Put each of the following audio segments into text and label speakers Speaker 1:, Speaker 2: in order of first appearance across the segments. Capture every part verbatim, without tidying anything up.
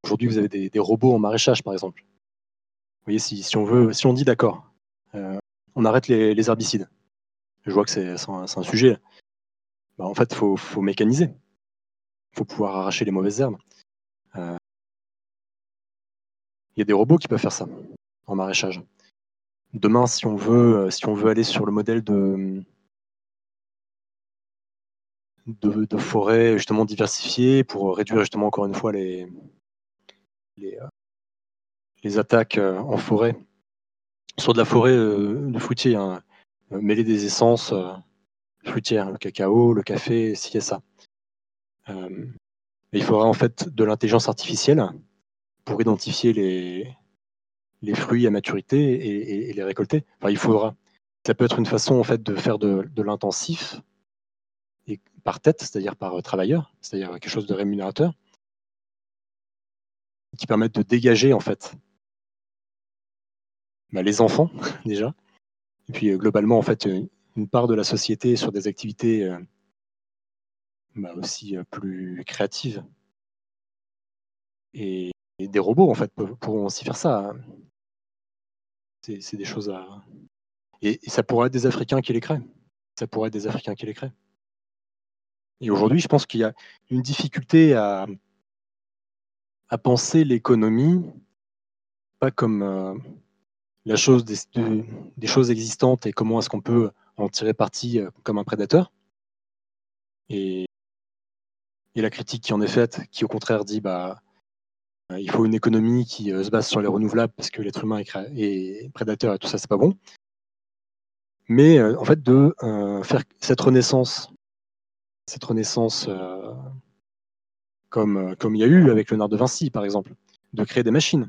Speaker 1: Aujourd'hui, vous avez des, des robots en maraîchage, par exemple. Vous voyez, si, si on veut, si on dit d'accord, euh, on arrête les, les herbicides. Je vois que c'est, c'est, un, c'est un sujet. Bah, en fait, il faut, faut mécaniser. Il faut pouvoir arracher les mauvaises herbes. Euh, Il y a des robots qui peuvent faire ça en maraîchage. Demain, si on veut, si on veut aller sur le modèle de, de, de forêts justement diversifiées pour réduire justement encore une fois les, les, les attaques en forêt, sur de la forêt euh, de fruitiers, hein, mêler des essences euh, fruitières, le cacao, le café, ci et ça. Euh, il faudra en fait de l'intelligence artificielle pour identifier les, les fruits à maturité et, et, et les récolter. Enfin, il faudra. Ça peut être une façon en fait de faire de, de l'intensif et par tête, c'est-à-dire par travailleur, c'est-à-dire quelque chose de rémunérateur, qui permettent de dégager en fait bah, les enfants déjà, et puis euh, globalement en fait une, une part de la société sur des activités euh, bah, aussi euh, plus créatives. Et, et des robots en fait peuvent- pourront aussi faire ça. Hein. C'est, c'est des choses à. Et, et ça pourrait être des Africains qui les créent. Ça pourrait être des Africains qui les créent. Et aujourd'hui, je pense qu'il y a une difficulté à, à penser l'économie pas comme euh, la chose des, de- des choses existantes et comment est-ce qu'on peut en tirer parti euh, comme un prédateur. Et, et la critique qui en est faite, qui au contraire dit bah euh, il faut une économie qui euh, se base sur les renouvelables parce que l'être humain est, cré- est prédateur et tout ça, c'est pas bon. Mais euh, en fait, de euh, faire cette renaissance, cette renaissance euh, comme, euh, comme il y a eu avec Léonard de Vinci, par exemple, de créer des machines,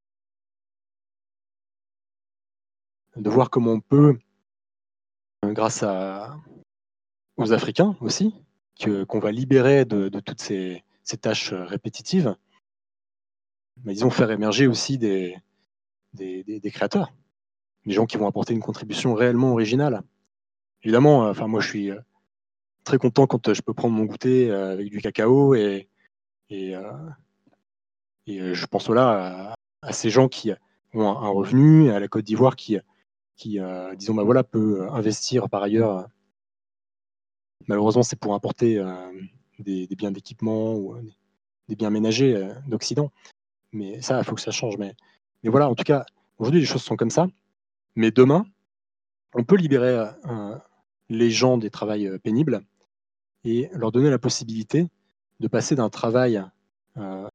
Speaker 1: de voir comment on peut, euh, grâce à, aux Africains aussi, que, qu'on va libérer de, de toutes ces, ces tâches euh, répétitives, mais disons faire émerger aussi des, des, des, des créateurs, des gens qui vont apporter une contribution réellement originale. Évidemment, euh, enfin moi je suis euh, très content quand euh, je peux prendre mon goûter euh, avec du cacao et, et, euh, et euh, je pense là à, à ces gens qui ont un, un revenu, à la Côte d'Ivoire qui, qui euh, disons, bah voilà, peut investir par ailleurs. Malheureusement, c'est pour importer euh, des, des biens d'équipement ou euh, des biens ménagers euh, d'Occident. Mais ça, il faut que ça change. Mais, mais voilà, en tout cas, aujourd'hui, les choses sont comme ça. Mais demain, on peut libérer euh, les gens des travails euh, pénibles et leur donner la possibilité de passer d'un travail euh,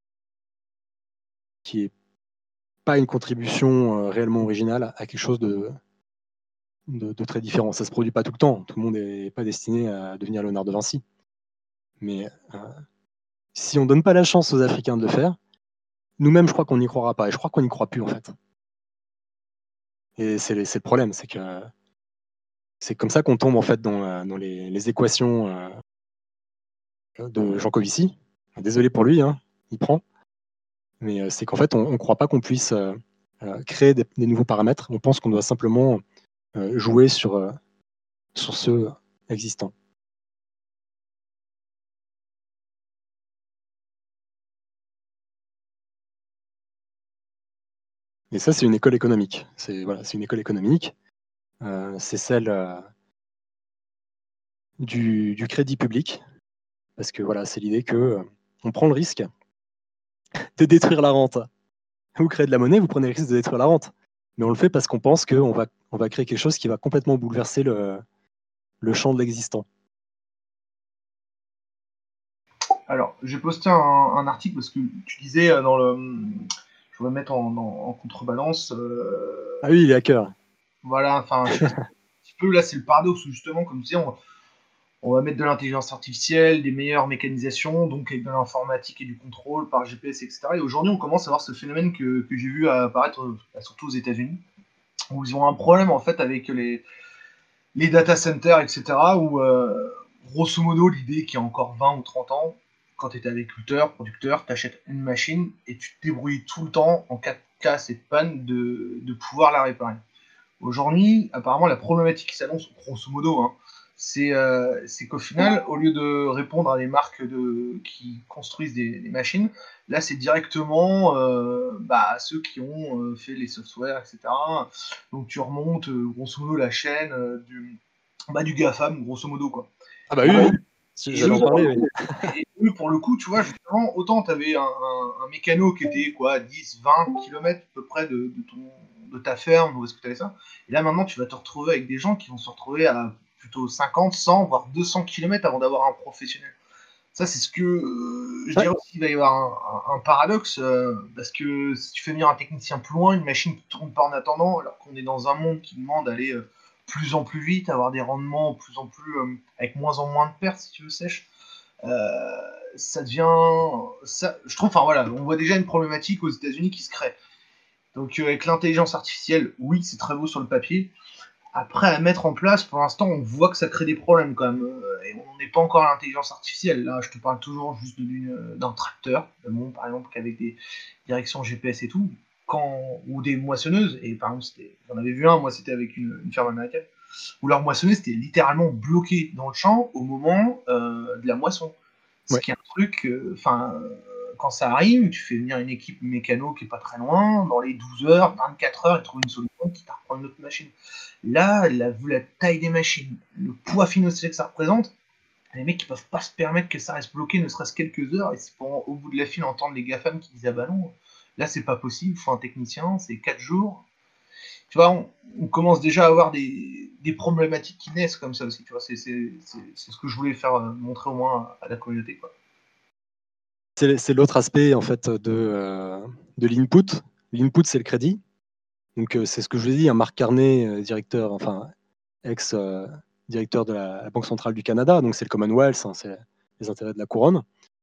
Speaker 1: qui n'est pas une contribution euh, réellement originale à quelque chose de, de, de très différent. Ça ne se produit pas tout le temps. Tout le monde n'est pas destiné à devenir Léonard de Vinci. Mais euh, si on ne donne pas la chance aux Africains de le faire, nous-mêmes, je crois qu'on n'y croira pas. Et je crois qu'on n'y croit plus, en fait. Et c'est, c'est le problème, c'est que c'est comme ça qu'on tombe, en fait, dans, euh, dans les, les équations euh, de Jean Covici. Désolé pour lui, hein, il prend. Mais euh, c'est qu'en fait, on ne croit pas qu'on puisse euh, euh, créer des, des nouveaux paramètres. On pense qu'on doit simplement euh, jouer sur, euh, sur ceux existants. Et ça, c'est une école économique. C'est voilà, c'est une école économique. Euh, c'est celle euh, du, du crédit public, parce que voilà, c'est l'idée que euh, on prend le risque de détruire la rente. Vous créez de la monnaie, vous prenez le risque de détruire la rente. Mais on le fait parce qu'on pense qu'on va, on va créer quelque chose qui va complètement bouleverser le, le champ de l'existant.
Speaker 2: Alors, j'ai posté un, un article parce que tu disais euh, dans le. Je voudrais mettre en, en- en contrebalance. euh,
Speaker 1: Ah oui, il est à cœur.
Speaker 2: voilà, enfin, je- un petit peu là, c'est le paradoxe où justement, comme tu disais, on, on va mettre de l'intelligence artificielle, des meilleures mécanisations, donc avec de l'informatique et du contrôle par G P S, et cetera. Et aujourd'hui, on commence à voir ce phénomène que, que j'ai vu apparaître euh, surtout aux États-Unis, où ils ont un problème en fait avec les, les data centers, et cetera. Où euh, grosso modo, l'idée qu'il y a encore vingt ou trente ans, quand tu étais agriculteur, producteur, tu achètes une machine et tu te débrouilles tout le temps en cas de casse et de panne de, de pouvoir la réparer. Aujourd'hui, apparemment, la problématique qui s'annonce, grosso modo, hein, c'est euh, c'est qu'au final, au lieu de répondre à des marques de, qui construisent des, des machines, là c'est directement euh, bah, à ceux qui ont euh, fait les softwares, et cetera. Donc tu remontes euh, grosso modo la chaîne euh, du, bah, du GAFAM, grosso modo quoi.
Speaker 1: Ah bah
Speaker 2: Et,
Speaker 1: oui, oui,
Speaker 2: et
Speaker 1: j'allais
Speaker 2: eux,
Speaker 1: en parler. Oui.
Speaker 2: et eux, pour le coup, tu vois, justement, autant tu avais un, un, un mécano qui était quoi, dix, vingt kilomètres à peu près de, de, ton, de ta ferme, où est-ce que tu avais ça. Et là maintenant, tu vas te retrouver avec des gens qui vont se retrouver à plutôt cinquante, cent, voire deux cents kilomètres avant d'avoir un professionnel. Ça, c'est ce que euh, je
Speaker 1: Ouais.
Speaker 2: dirais aussi qu'il va y avoir un, un, un paradoxe, euh, parce que si tu fais venir un technicien plus loin, une machine qui tourne pas en attendant, alors qu'on est dans un monde qui demande d'aller euh, plus en plus vite, avoir des rendements plus en plus euh, avec moins en moins de pertes, si tu veux, sèche, euh, ça devient. Ça, je trouve, enfin voilà, on voit déjà une problématique aux États-Unis qui se crée. Donc, euh, avec l'intelligence artificielle, oui, c'est très beau sur le papier. Après, à mettre en place, pour l'instant, on voit que ça crée des problèmes quand même. Euh, et on n'est pas encore à l'intelligence artificielle. Là, je te parle toujours juste d'un tracteur, bon, par exemple, qu'avec des directions G P S et tout, quand, ou des moissonneuses. Et par exemple, j'en avais vu un, moi, c'était avec une, une ferme américaine, où leur moissonneuse était littéralement bloquée dans le champ au moment euh, de la moisson. Ce
Speaker 1: Ouais.
Speaker 2: qui est un truc, enfin, euh, quand ça arrive, tu fais venir une équipe mécano qui est pas très loin, dans les douze heures, vingt-quatre heures, ils trouvent une solution qui reprend une autre machine. Là, là, vu la taille des machines, le poids financier que ça représente, les mecs qui peuvent pas se permettre que ça reste bloqué ne serait-ce quelques heures, et c'est pour au bout de la file entendre les GAFAM qui disent ah bah non, là c'est pas possible, il faut un technicien, c'est quatre jours. Tu vois, on, on commence déjà à avoir des, des problématiques qui naissent comme ça aussi, tu vois, c'est ce que je voulais faire euh, montrer au moins à la communauté, quoi.
Speaker 1: C'est c'est l'autre aspect en fait de, euh, de l'input. L'input, c'est le crédit. Donc euh, c'est ce que je vous ai dit, hein, Marc Carnet, euh, directeur, enfin ex-directeur de la, la Banque centrale du Canada, donc c'est le Commonwealth, hein, c'est les intérêts de la couronne.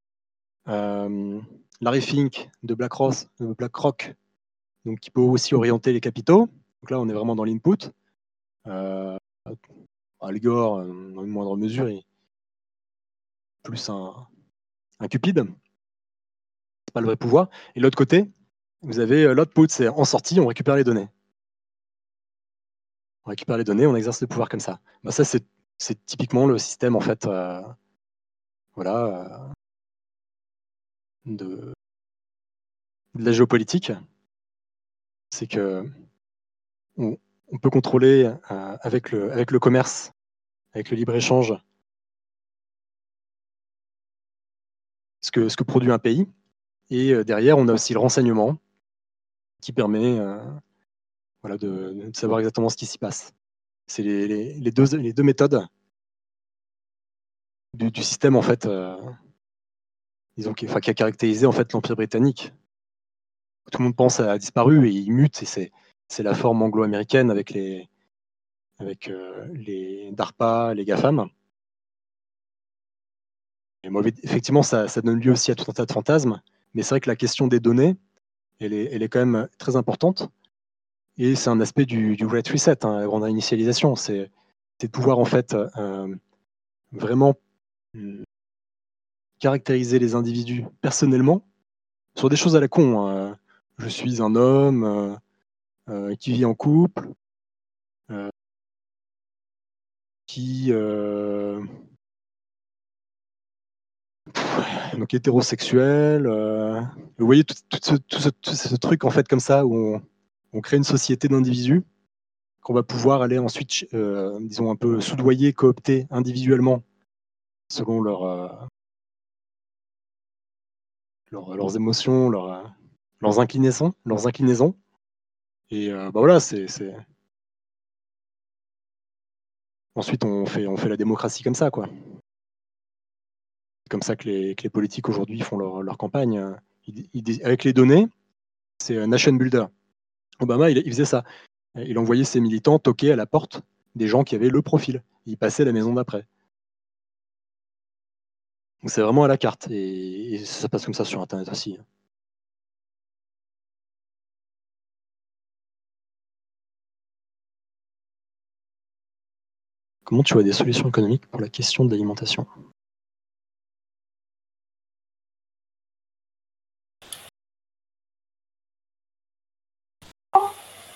Speaker 1: Euh, Larry Fink de BlackRock, de BlackRock, donc qui peut aussi orienter les capitaux. Donc là, on est vraiment dans l'input. Euh, Al Gore, euh, dans une moindre mesure, est plus un, un cupide. C'est pas le vrai pouvoir. Et de l'autre côté, vous avez euh, l'output, c'est en sortie, on récupère les données. On récupère les données, on exerce le pouvoir comme ça. Bah, ça, c'est, c'est typiquement le système en fait, euh, voilà, euh, de, de la géopolitique. C'est que on, on peut contrôler euh, avec, le, avec le commerce, avec le libre-échange, ce que, ce que produit un pays. Et euh, derrière, on a aussi le renseignement qui permet euh, voilà, de, de savoir exactement ce qui s'y passe. C'est les, les, les, deux, les deux méthodes du, du système en fait, euh, disons, qui, enfin, qui a caractérisé en fait l'Empire britannique. Tout le monde pense a disparu et il mute, et c'est, c'est la forme anglo-américaine avec les, avec euh, les DARPA, les GAFAM. Et moi, effectivement, ça, ça donne lieu aussi à tout un tas de fantasmes, mais c'est vrai que la question des données, elle est, elle est quand même très importante, et c'est un aspect du, du Great Reset, hein, la grande réinitialisation, c'est, c'est de pouvoir en fait euh, vraiment euh, caractériser les individus personnellement sur des choses à la con. Hein. Je suis un homme euh, euh, qui vit en couple, euh, qui euh, donc hétérosexuel. Euh, vous voyez tout, tout, ce, tout, ce, tout, ce, truc en fait comme ça où on, on crée une société d'individus qu'on va pouvoir aller ensuite, euh, disons un peu soudoyer, coopter individuellement selon leur, euh, leur, leurs émotions, leur, leurs inclinaisons, leurs inclinaisons. Et euh, bah voilà, c'est, c'est... ensuite on fait, on fait la démocratie comme ça, quoi. C'est comme ça que les, que les politiques aujourd'hui font leur, leur campagne. Ils, ils, avec les données, c'est un nation builder. Obama, il, il faisait ça. Il envoyait ses militants toquer à la porte des gens qui avaient le profil. Il passait à la maison d'après. Donc c'est vraiment à la carte. Et, et ça passe comme ça sur Internet aussi. Comment tu vois des solutions économiques pour la question de l'alimentation ?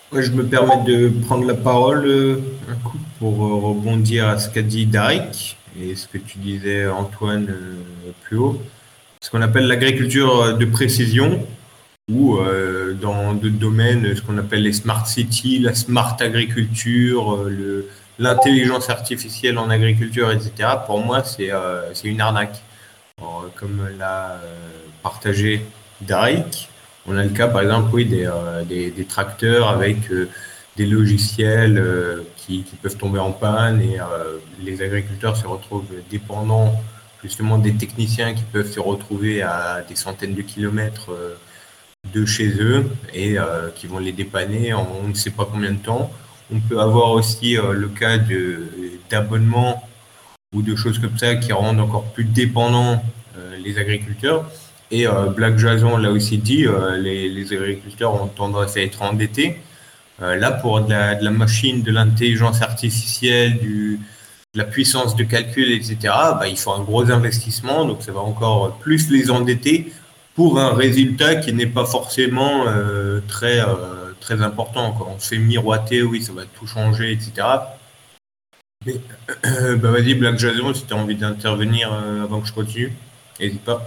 Speaker 3: Ouais, je me permets de prendre la parole euh, un coup pour euh, rebondir à ce qu'a dit Darek et ce que tu disais, Antoine, euh, plus haut. Ce qu'on appelle l'agriculture de précision, ou euh, dans d'autres domaines, ce qu'on appelle les smart cities, la smart agriculture, euh, le, l'intelligence artificielle en agriculture, et cetera. Pour moi, c'est euh, c'est une arnaque. Alors, comme l'a euh, partagé Darek, on a le cas, par exemple, oui, des, euh, des, des tracteurs avec euh, des logiciels euh, qui, qui peuvent tomber en panne et euh, les agriculteurs se retrouvent dépendants justement des techniciens qui peuvent se retrouver à des centaines de kilomètres euh, de chez eux et euh, qui vont les dépanner en on ne sait pas combien de temps. On peut avoir aussi euh, le cas de, d'abonnements ou de choses comme ça qui rendent encore plus dépendants euh, les agriculteurs. Et euh, Black Jason l'a aussi dit, euh, les, les agriculteurs ont tendance à être endettés. Euh, là, pour de la, de la machine, de l'intelligence artificielle, du, de la puissance de calcul, et cetera, bah, il faut un gros investissement, donc ça va encore plus les endetter pour un résultat qui n'est pas forcément euh, très, euh, très important. Quand on se fait miroiter, oui, ça va tout changer, et cetera. Mais, euh, bah vas-y, Black Jason, si tu as envie d'intervenir euh, avant que je continue, n'hésite pas.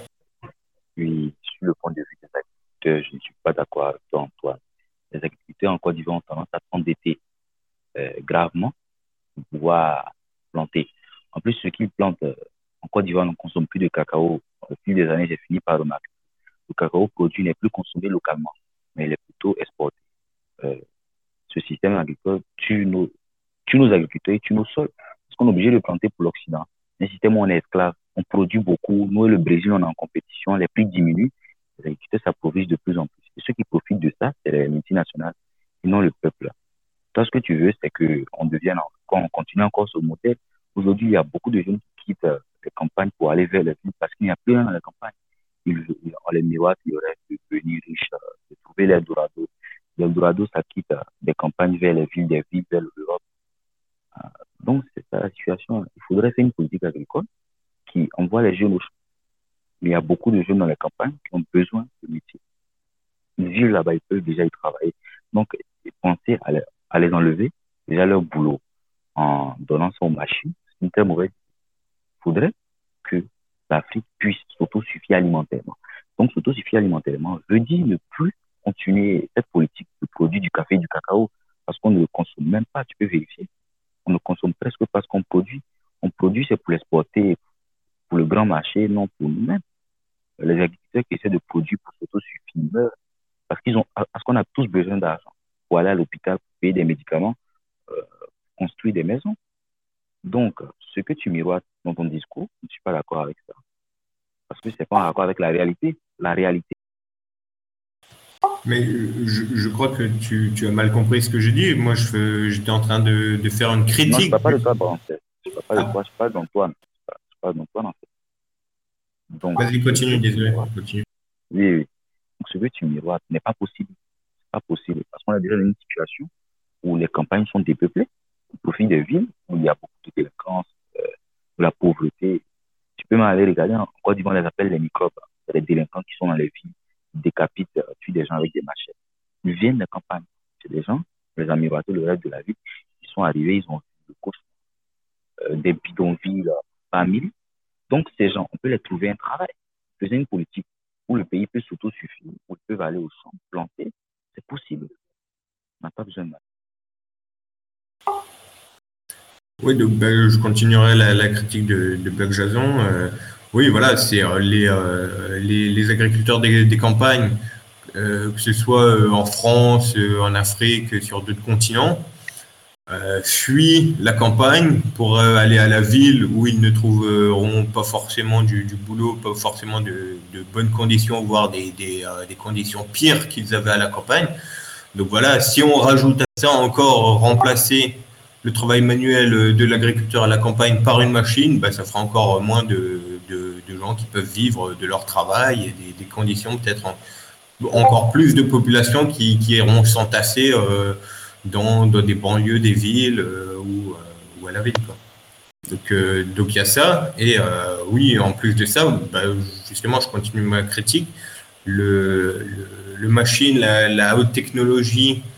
Speaker 4: Puis, sur le point de vue des agriculteurs, je ne suis pas d'accord avec toi, Antoine. Les agriculteurs en Côte d'Ivoire ont tendance à s'endetter euh, gravement pour pouvoir planter. En plus, ceux qui plantent euh, en Côte d'Ivoire ne consomment plus de cacao. Au fil des années, j'ai fini par remarquer. Le cacao produit n'est plus consommé localement, mais il est plutôt exporté. Euh, ce système agricole tue nos, tue nos agriculteurs et tue nos sols. Parce qu'on est obligé de planter pour l'Occident. Un système où on est esclave, on produit beaucoup. Nous et le Brésil, on est en compétition, les prix diminuent. Les agriculteurs s'appauvrissent de plus en plus. Et ceux qui profitent de ça, c'est les multinationales et non le peuple. Toi, ce que tu veux, c'est qu'on devienne, qu'on continue encore ce modèle. Aujourd'hui, il y a beaucoup de jeunes qui quittent euh, les campagnes pour aller vers les villes parce qu'il n'y a plus rien dans les campagnes. Ils, ils, on les miroite, il y aurait de devenir riche, euh, de trouver l'Eldorado. L'Eldorado, ça quitte euh, des campagnes vers les villes, des villes vers l'Europe. Euh, donc, c'est ça la situation. Il faudrait faire une politique agricole qui envoie les jeunes au champ. Il y a beaucoup de jeunes dans les campagnes qui ont besoin de métier. Ils vivent là-bas, ils peuvent déjà y travailler. Donc, penser à les, à les enlever déjà leur boulot en donnant ça aux machines, c'est une très mauvaise idée. Il faudrait que l'Afrique puisse s'autosuffire alimentairement. Donc, s'autosuffire alimentairement veut dire ne plus continuer cette politique de produire du café et du cacao parce qu'on ne le consomme même pas, tu peux vérifier. On ne consomme presque pas ce qu'on produit. On produit, c'est pour l'exporter pour le grand marché, non pour nous-mêmes. Les agriculteurs qui essaient de produire pour s'autosuffire meurent parce qu'ils ont, parce qu'on a tous besoin d'argent pour aller à l'hôpital, pour payer des médicaments, euh, construire des maisons. Donc, ce que tu miroites dans ton discours, je ne suis pas d'accord avec ça. Parce que ce n'est pas en accord avec la réalité. La réalité.
Speaker 3: Mais je, je crois que tu, tu as mal compris ce que j'ai dit. Moi, je, j'étais en train de, de faire une critique.
Speaker 4: Non, je ne parle pas de toi, bon, en fait. Je ne parle pas de toi, je parle d'Antoine. Je parle d'Antoine, en fait.
Speaker 3: Donc, vas-y, continue, désolé. Continue.
Speaker 4: Oui, oui. Donc, ce que tu miroites n'est pas possible. Ce n'est pas possible. Parce qu'on a déjà une situation où les campagnes sont dépeuplées au profit des villes, où il y a beaucoup de délinquance, euh, de la pauvreté. Tu peux m'aller regarder, en Côte d'Ivoire, on les appelle les microbes. C'est les délinquants qui sont dans les villes, qui décapitent, euh, tuent des gens avec des machettes. Ils viennent des campagnes. C'est des gens, les a miroités le reste de la ville. Ils sont arrivés, ils ont vu le coach, euh, des bidonvilles euh, par mille. Donc, ces gens, on peut les trouver un travail. Faisons une politique où le pays peut s'autosuffire, où ils peuvent aller au champ, planter. C'est possible. On n'a pas besoin de ça.
Speaker 3: Oui, donc ben, je continuerai la, la critique de, de Black Jason. Euh, oui, voilà, c'est euh, les, euh, les, les agriculteurs des, des campagnes, euh, que ce soit euh, en France, euh, en Afrique, sur d'autres continents, euh, fuient la campagne pour euh, aller à la ville où ils ne trouveront pas forcément du, du boulot, pas forcément de, de bonnes conditions, voire des, des, euh, des conditions pires qu'ils avaient à la campagne. Donc voilà, si on rajoute à ça encore remplacer le travail manuel de l'agriculteur à la campagne par une machine, ben, ça fera encore moins de, de, de gens qui peuvent vivre de leur travail et des, des conditions peut-être en, encore plus de populations qui, qui iront s'entasser euh, dans, dans des banlieues des villes euh, ou, euh, ou à la ville, quoi. Donc euh, donc il y a ça et euh, oui, en plus de ça, ben, justement, je continue ma critique. Le, le, le machine, la, la haute technologie,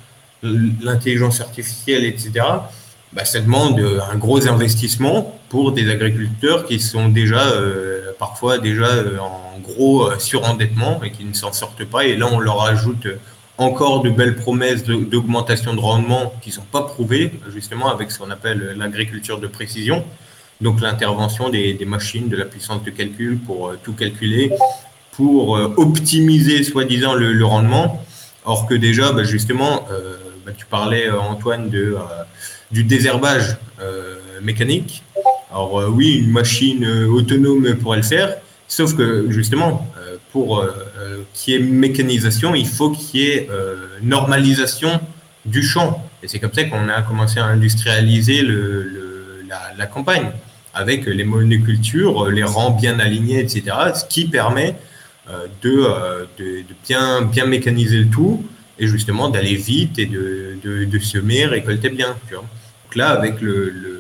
Speaker 3: l'intelligence artificielle, et cetera, bah, ça demande un gros investissement pour des agriculteurs qui sont déjà euh, parfois déjà euh, en gros euh, surendettement et qui ne s'en sortent pas. Et là, on leur ajoute encore de belles promesses de, d'augmentation de rendement qui ne sont pas prouvées, justement avec ce qu'on appelle l'agriculture de précision. Donc l'intervention des, des machines, de la puissance de calcul pour euh, tout calculer, pour euh, optimiser soi-disant le, le rendement. Or que déjà, bah, justement, euh, bah, tu parlais, Antoine, de, euh, du désherbage euh, mécanique. Alors euh, oui, une machine euh, autonome pourrait le faire, sauf que justement, euh, pour euh, qu'il y ait mécanisation, il faut qu'il y ait euh, normalisation du champ. Et c'est comme ça qu'on a commencé à industrialiser le, le, la, la campagne, avec les monocultures, les rangs bien alignés, et cetera, ce qui permet euh, de, euh, de, de bien, bien mécaniser le tout, et justement d'aller vite et de, de, de semer, récolter bien. Tu vois. Donc là, avec le, le,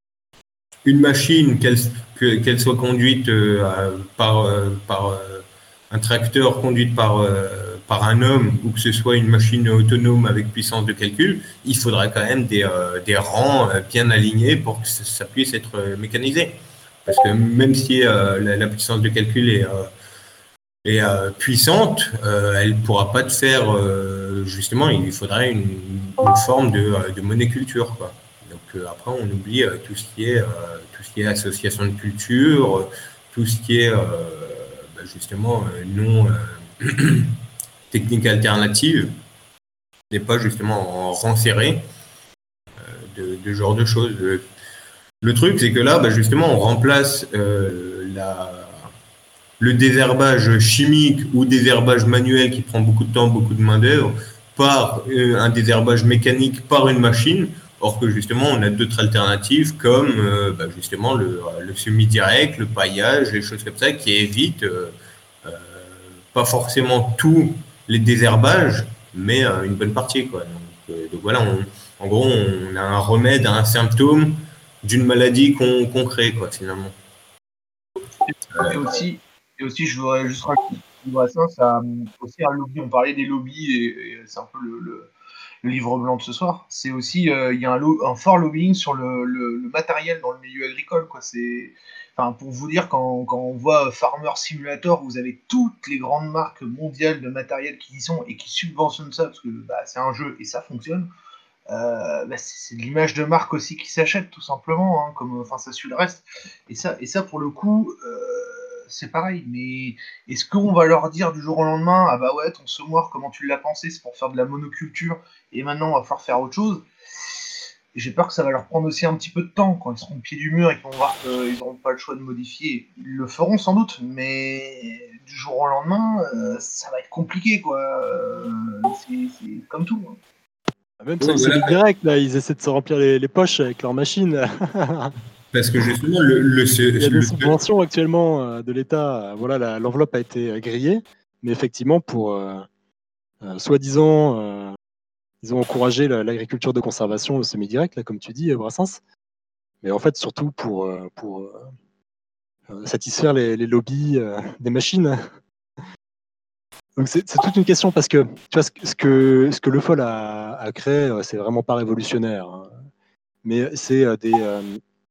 Speaker 3: une machine, qu'elle, que, qu'elle soit conduite euh, par, euh, par euh, un tracteur conduit par, euh, par un homme, ou que ce soit une machine autonome avec puissance de calcul, il faudra quand même des, euh, des rangs bien alignés pour que ça puisse être mécanisé. Parce que même si euh, la, la puissance de calcul est, euh, est euh, puissante, euh, elle ne pourra pas te faire, euh, justement, il faudrait une, une forme de, de monoculture, quoi. Donc euh, après, on oublie euh, tout ce qui est, euh, tout ce qui est association de culture, euh, tout ce qui est, euh, bah, justement, euh, non euh, technique alternative, n'est pas justement en rang serré, euh, de, de genre de choses. Le truc, c'est que là, bah, justement, on remplace euh, la le désherbage chimique ou désherbage manuel qui prend beaucoup de temps, beaucoup de main-d'œuvre, par euh, un désherbage mécanique par une machine, or que justement on a d'autres alternatives comme euh, bah, justement le, le semi-direct, le paillage, les choses comme ça qui évitent euh, euh, pas forcément tous les désherbages, mais euh, une bonne partie, quoi. Donc, euh, donc voilà, on, en gros on a un remède à un symptôme d'une maladie qu'on, qu'on crée, quoi, finalement.
Speaker 2: Et aussi, et aussi, je voudrais juste rajouter ça, ça aussi un lobby. On parlait des lobbies et, et c'est un peu le, le, le livre blanc de ce soir. C'est aussi, euh, il y a un, lo- un fort lobbying sur le, le, le matériel dans le milieu agricole, quoi. C'est, enfin, pour vous dire, quand, quand on voit Farmer Simulator, vous avez toutes les grandes marques mondiales de matériel qui y sont et qui subventionnent ça parce que bah, c'est un jeu et ça fonctionne. Euh, bah, c'est, c'est de l'image de marque aussi qui s'achète tout simplement, hein, comme enfin ça suit le reste. Et ça, et ça pour le coup, euh, c'est pareil. Mais est-ce qu'on va leur dire du jour au lendemain, ah bah ouais, ton semoir, comment tu l'as pensé, c'est pour faire de la monoculture, et maintenant on va falloir faire autre chose. J'ai peur que ça va leur prendre aussi un petit peu de temps quand ils seront au pied du mur et qu'ils vont voir qu'ils n'auront pas le choix de modifier. Ils le feront sans doute, mais du jour au lendemain, euh, ça va être compliqué, quoi. Euh, c'est, c'est comme tout. Hein.
Speaker 1: Même sur le semi-direct, là, ils essaient de se remplir les, les poches avec leur machine.
Speaker 3: Parce que justement, le, le,
Speaker 1: il y a
Speaker 3: le,
Speaker 1: des subventions le... actuellement euh, de l'État. Voilà, la, l'enveloppe a été grillée, mais effectivement, pour euh, euh, soi-disant, euh, ils ont encouragé la, l'agriculture de conservation, le semi-direct, là, comme tu dis, Brassens. Mais en fait, surtout pour, euh, pour euh, satisfaire les, les lobbies euh, des machines. Donc c'est, c'est toute une question parce que tu vois ce que ce que, ce que Le Foll a, a créé, c'est vraiment pas révolutionnaire, hein. Mais c'est euh, des, euh,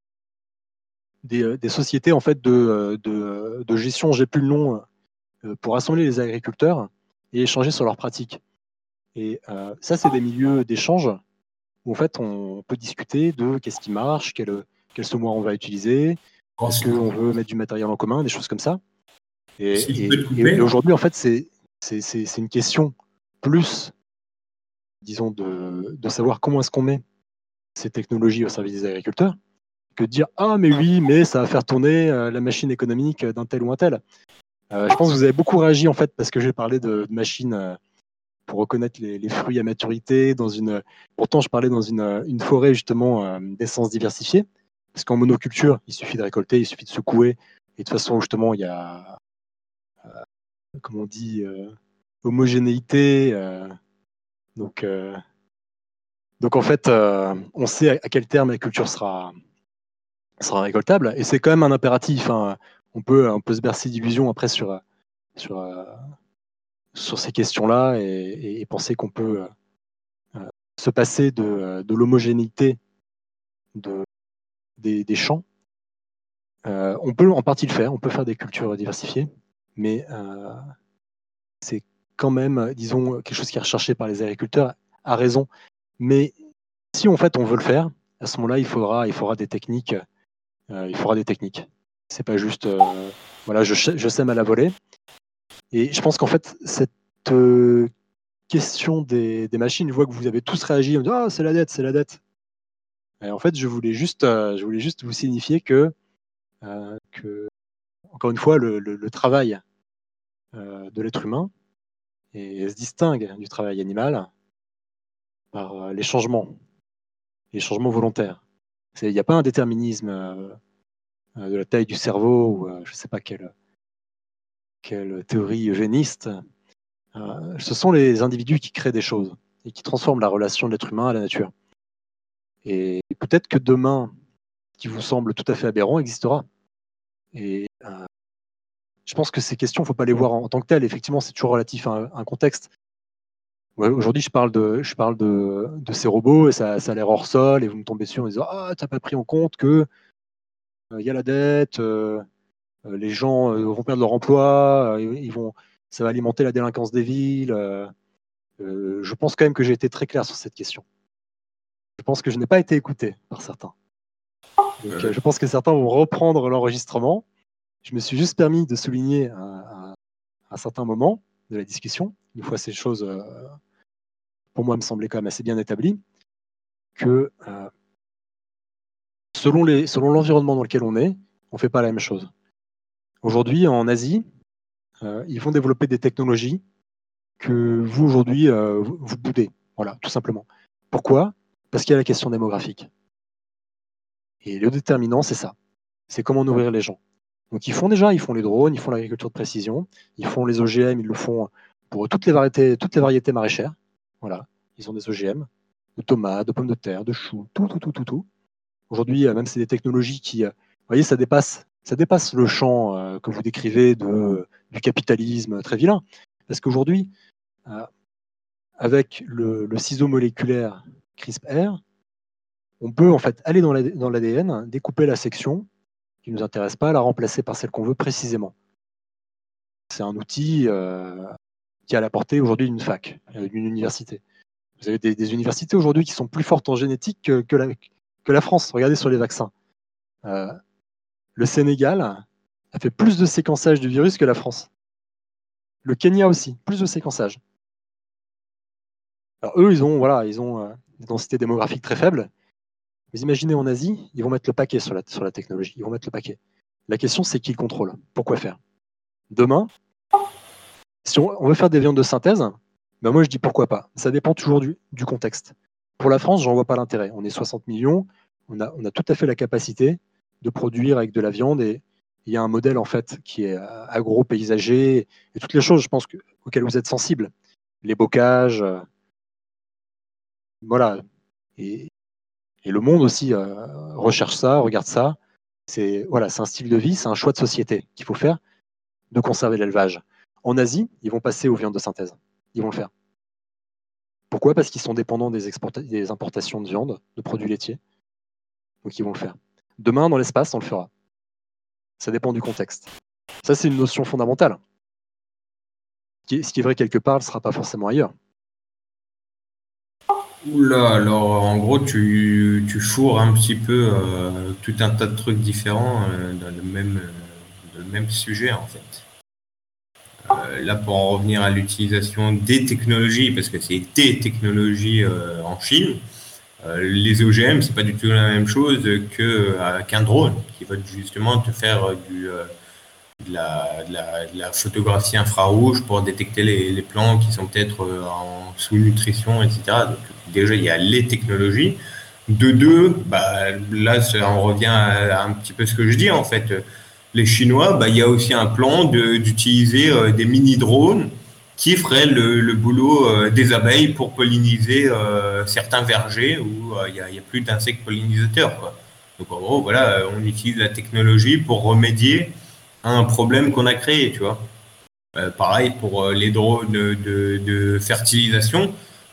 Speaker 1: des, des sociétés en fait de, de, de gestion, j'ai plus le nom, euh, pour rassembler les agriculteurs et échanger sur leurs pratiques. Et euh, ça, c'est des milieux d'échange où en fait on peut discuter de qu'est-ce qui marche, quel, quel semoir on va utiliser, est-ce qu'on veut mettre du matériel en commun, des choses comme ça. Et,
Speaker 3: si
Speaker 1: et, et, et aujourd'hui, en fait, c'est, c'est, c'est, c'est une question plus, disons, de, de savoir comment est-ce qu'on met ces technologies au service des agriculteurs, que de dire « Ah, mais oui, mais ça va faire tourner euh, la machine économique d'un tel ou un tel ». Euh, je pense que vous avez beaucoup réagi, en fait, parce que j'ai parlé de, de machines euh, pour reconnaître les, les fruits à maturité. Dans une... Pourtant, je parlais dans une, une forêt, justement, euh, d'essences diversifiées, parce qu'en monoculture, il suffit de récolter, il suffit de secouer, et de toute façon, justement, il y a... Euh, comme on dit, euh, homogénéité. Euh, donc, euh, donc, en fait, euh, on sait à, à quel terme la culture sera, sera récoltable, et c'est quand même un impératif. Hein. On, peut, on peut se bercer d'illusions après sur, sur, euh, sur ces questions-là et, et penser qu'on peut euh, se passer de, de l'homogénéité de, des, des champs. Euh, on peut en partie le faire, on peut faire des cultures diversifiées, mais euh, c'est quand même, disons, quelque chose qui est recherché par les agriculteurs, à raison. Mais si en fait on veut le faire, à ce moment-là, il faudra, il faudra des techniques. Euh, il faudra des techniques. C'est pas juste, euh, voilà, je, je sème à la volée. Et je pense qu'en fait, cette euh, question des, des machines, je vois que vous avez tous réagi, on dit ah, c'est la dette, c'est la dette. Et en fait, je voulais juste, euh, je voulais juste vous signifier que, euh, que encore une fois, le, le, le travail euh, de l'être humain et se distingue du travail animal par euh, les changements, les changements volontaires. Il n'y a pas un déterminisme euh, de la taille du cerveau ou euh, je ne sais pas quelle, quelle théorie eugéniste. Euh, ce sont les individus qui créent des choses et qui transforment la relation de l'être humain à la nature. Et peut-être que demain, ce qui vous semble tout à fait aberrant existera. Et euh, je pense que ces questions, il ne faut pas les voir en, en tant que telles. Effectivement, c'est toujours relatif à un, à un contexte. Ouais, aujourd'hui, je parle de, je parle de, de ces robots et ça, ça a l'air hors sol et vous me tombez dessus en disant ah, tu n'as pas pris en compte que il euh, y a la dette, euh, les gens euh, vont perdre leur emploi, euh, ils vont, ça va alimenter la délinquance des villes. Euh, euh, je pense quand même que j'ai été très clair sur cette question. Je pense que je n'ai pas été écouté par certains. Donc, euh, je pense que certains vont reprendre l'enregistrement. Je me suis juste permis de souligner à, à, à un certain moment de la discussion, une fois ces choses, euh, pour moi, me semblaient quand même assez bien établies, que euh, selon, les, selon l'environnement dans lequel on est, on ne fait pas la même chose. Aujourd'hui, en Asie, euh, ils vont développer des technologies que vous, aujourd'hui, euh, vous, vous boudez. Voilà, tout simplement. Pourquoi ? Parce qu'il y a la question démographique. Et le déterminant, c'est ça. C'est comment nourrir les gens. Donc ils font déjà, ils font les drones, ils font l'agriculture de précision, ils font les O G M, ils le font pour toutes les variétés, toutes les variétés maraîchères. Voilà, ils ont des O G M, de tomates, de pommes de terre, de choux, tout, tout, tout, tout, tout. Aujourd'hui, même c'est des technologies qui, vous voyez, ça dépasse, ça dépasse le champ euh, que vous décrivez de, du capitalisme très vilain. Parce qu'aujourd'hui, euh, avec le, le ciseau moléculaire CRISPR, on peut en fait aller dans l'A D N, découper la section qui ne nous intéresse pas, la remplacer par celle qu'on veut précisément. C'est un outil euh, qui est à la portée aujourd'hui d'une fac, euh, d'une université. Vous avez des, des universités aujourd'hui qui sont plus fortes en génétique que, que, la, que la France. Regardez sur les vaccins. Euh, le Sénégal a fait plus de séquençage du virus que la France. Le Kenya aussi, plus de séquençage. Alors eux, ils ont, voilà, ils ont euh, des densités démographiques très faibles. Mais imaginez en Asie, ils vont mettre le paquet sur la, sur la technologie. Ils vont mettre le paquet. La question, c'est qui le contrôle ? Pourquoi faire ? Demain, si on, on veut faire des viandes de synthèse, ben moi je dis pourquoi pas. Ça dépend toujours du, du contexte. Pour la France, j'en vois pas l'intérêt. On est soixante millions, on a, on a tout à fait la capacité de produire avec de la viande et il y a un modèle en fait qui est agro-paysager et toutes les choses, je pense, que, auxquelles vous êtes sensibles. Les bocages, euh, voilà. Et, et le monde aussi euh, recherche ça, regarde ça. C'est voilà, c'est un style de vie, c'est un choix de société qu'il faut faire de conserver l'élevage. En Asie, ils vont passer aux viandes de synthèse. Ils vont le faire. Pourquoi ? Parce qu'ils sont dépendants des, exporta- des importations de viande, de produits laitiers. Donc ils vont le faire. Demain, dans l'espace, on le fera. Ça dépend du contexte. Ça, c'est une notion fondamentale. Ce qui est vrai quelque part ne sera pas forcément ailleurs.
Speaker 3: Oula, alors en gros, tu, tu fourres un petit peu euh, tout un tas de trucs différents euh, dans, le même, euh, dans le même sujet en fait. Euh, là, pour en revenir à l'utilisation des technologies, parce que c'est des technologies euh, en Chine, euh, les O G M, c'est pas du tout la même chose que, euh, qu'un drone qui va justement te faire euh, du, euh, de, la, de, la, de la photographie infrarouge pour détecter les, les plants qui sont peut-être euh, en sous-nutrition, et cetera. Donc, déjà, il y a les technologies. De deux, bah, là, ça, on revient à, à un petit peu ce que je dis, en fait. Les Chinois, bah, il y a aussi un plan de, d'utiliser euh, des mini-drones qui feraient le, le boulot euh, des abeilles pour polliniser euh, certains vergers où il euh, n'y a, a plus d'insectes pollinisateurs, quoi. Donc, en gros, voilà, on utilise la technologie pour remédier à un problème qu'on a créé, tu vois. Euh, pareil pour euh, les drones de, de, de fertilisation.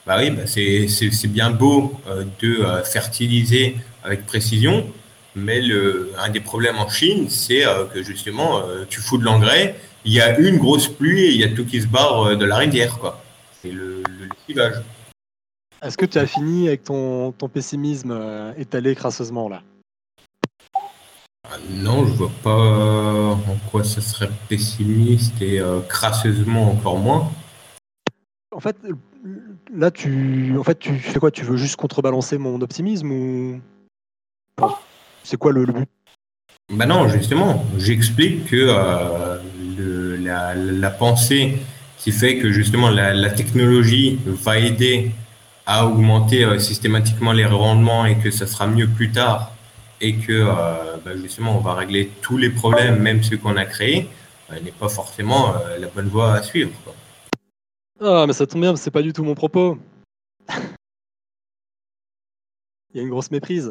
Speaker 3: Bah oui, bah c'est, c'est, c'est bien beau euh, de euh, fertiliser avec précision, mais le, un des problèmes en Chine, c'est euh, que justement, euh, tu fous de l'engrais, il y a une grosse pluie et il y a tout qui se barre euh, de la rivière, quoi. C'est le, le lessivage.
Speaker 1: Est-ce que tu as fini avec ton, ton pessimisme euh, étalé crasseusement là?
Speaker 3: Ah, non, je vois pas euh, en quoi ça serait pessimiste et euh, crasseusement encore moins.
Speaker 1: En fait, là, tu, en fait, tu fais quoi? Tu veux juste contrebalancer mon optimisme ou enfin, c'est quoi le, le but?
Speaker 3: Ben non, justement, j'explique que euh, le- la, la pensée qui fait que justement la, la technologie va aider à augmenter euh, systématiquement les rendements et que ça sera mieux plus tard et que euh, ben justement on va régler tous les problèmes, même ceux qu'on a créés, euh, n'est pas forcément euh, la bonne voie à suivre, quoi.
Speaker 1: Ah, mais ça tombe bien, c'est pas du tout mon propos. Il y a une grosse méprise.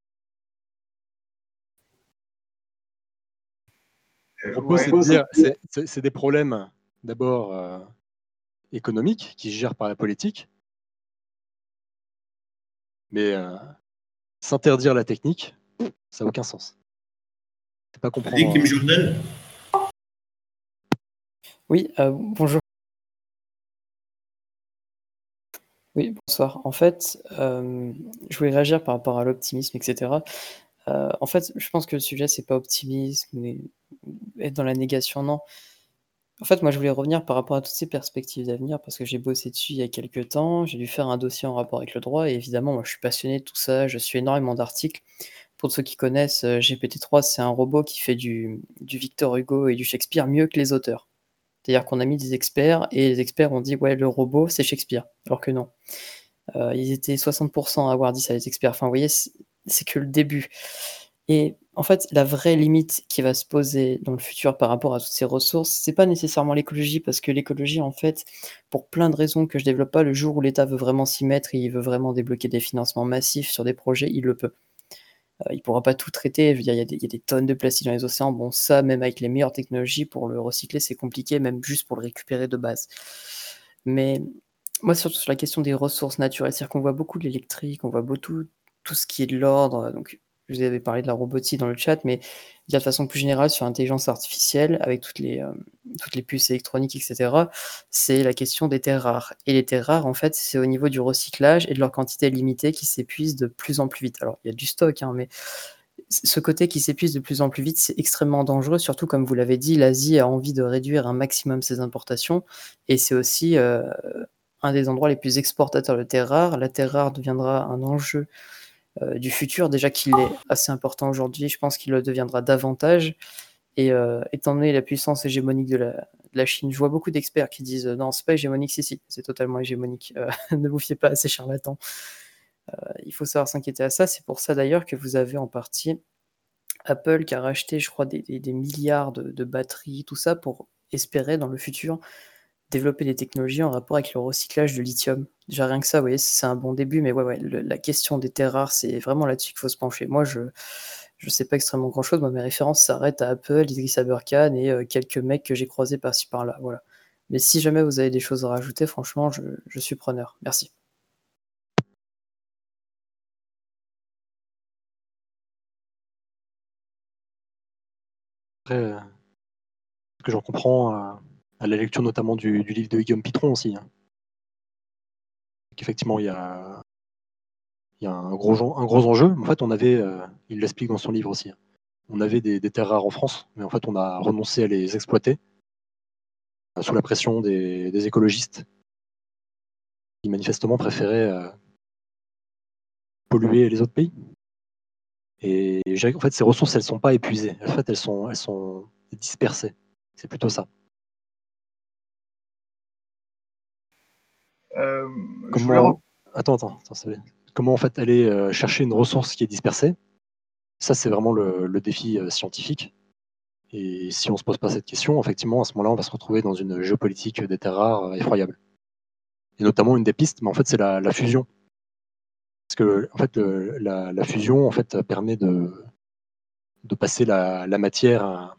Speaker 1: Mon propos,
Speaker 2: Ouais.
Speaker 1: c'est de dire, c'est, c'est, c'est des problèmes d'abord euh, économiques qui se gèrent par la politique, mais euh, s'interdire la technique, ça n'a aucun sens. C'est pas
Speaker 3: Vas-y,
Speaker 1: comprendre.
Speaker 3: Kim
Speaker 1: euh,
Speaker 3: Jordan.
Speaker 5: Oui, euh, bonjour. Oui, bonsoir. En fait, euh, je voulais réagir par rapport à l'optimisme, et cetera. Euh, en fait, je pense que le sujet, c'est pas optimisme, mais être dans la négation, non. En fait, moi, je voulais revenir par rapport à toutes ces perspectives d'avenir, parce que j'ai bossé dessus il y a quelques temps, j'ai dû faire un dossier en rapport avec le droit, et évidemment, moi, je suis passionné de tout ça, je suis énormément d'articles. Pour ceux qui connaissent, euh, G P T trois, c'est un robot qui fait du, du Victor Hugo et du Shakespeare mieux que les auteurs. C'est-à-dire qu'on a mis des experts, et les experts ont dit, ouais, le robot, c'est Shakespeare, alors que non. Euh, ils étaient soixante pour cent à avoir dit ça, les experts. Enfin, vous voyez, c'est, c'est que le début. Et en fait, la vraie limite qui va se poser dans le futur par rapport à toutes ces ressources, c'est pas nécessairement l'écologie, parce que l'écologie, en fait, pour plein de raisons que je développe pas, le jour où l'État veut vraiment s'y mettre et il veut vraiment débloquer des financements massifs sur des projets, il le peut. Euh, il pourra pas tout traiter. Je veux dire, il y a des, il y a des tonnes de plastique dans les océans. Bon, ça, même avec les meilleures technologies, pour le recycler, c'est compliqué, même juste pour le récupérer de base. Mais moi, surtout sur la question des ressources naturelles, c'est-à-dire qu'on voit beaucoup de l'électrique, on voit beaucoup tout ce qui est de l'ordre. Donc, je vous avais parlé de la robotique dans le chat, mais dire de façon plus générale sur l'intelligence artificielle, avec toutes les, euh, toutes les puces électroniques, et cetera, c'est la question des terres rares. Et les terres rares, en fait, c'est au niveau du recyclage et de leur quantité limitée qui s'épuisent de plus en plus vite. Alors, il y a du stock, hein, mais ce côté qui s'épuise de plus en plus vite, c'est extrêmement dangereux, surtout comme vous l'avez dit, l'Asie a envie de réduire un maximum ses importations, et c'est aussi euh, un des endroits les plus exportateurs de terres rares. La terre rare deviendra un enjeu euh, du futur, déjà qu'il est assez important aujourd'hui, je pense qu'il le deviendra davantage, et euh, étant donné la puissance hégémonique de la, de la Chine, je vois beaucoup d'experts qui disent euh, non, c'est pas hégémonique, si, si, c'est totalement hégémonique, euh, ne vous fiez pas à ces charlatans. Euh, il faut savoir s'inquiéter à ça, c'est pour ça d'ailleurs que vous avez en partie Apple qui a racheté, je crois, des, des, des milliards de, de batteries, tout ça, pour espérer dans le futur développer des technologies en rapport avec le recyclage de lithium. Déjà rien que ça, vous voyez, c'est un bon début, mais ouais, ouais, le, la question des terres rares, c'est vraiment là-dessus qu'il faut se pencher. Moi, je je sais pas extrêmement grand-chose, moi, mes références s'arrêtent à Apple, Idriss Aberkan et euh, quelques mecs que j'ai croisés par-ci par-là, voilà. Mais si jamais vous avez des choses à rajouter, franchement, je, je suis preneur. Merci.
Speaker 1: Après, euh, ce que j'en comprends euh, à la lecture notamment du, du livre de Guillaume Pitron aussi, hein. Qu'effectivement, il y a, il y a un, gros, un gros enjeu. En fait, on avait, euh, il l'explique dans son livre aussi, hein. On avait des, des terres rares en France, mais en fait, on a renoncé à les exploiter euh, sous la pression des, des écologistes qui manifestement préféraient euh, polluer les autres pays. Et je dirais qu'en fait, ces ressources, elles ne sont pas épuisées. En fait, elles sont, elles sont dispersées. C'est plutôt ça.
Speaker 2: Euh, je voulais
Speaker 1: Comment... Attends, attends, attends, ça va. Comment en fait aller euh, chercher une ressource qui est dispersée? Ça, c'est vraiment le, le défi euh, scientifique. Et si on ne se pose pas cette question, effectivement, à ce moment-là, on va se retrouver dans une géopolitique des terres rares euh, effroyable. Et notamment, une des pistes, mais en fait, c'est la, la fusion. Parce que en fait, le- la, la fusion en fait, permet de, de passer la, la matière à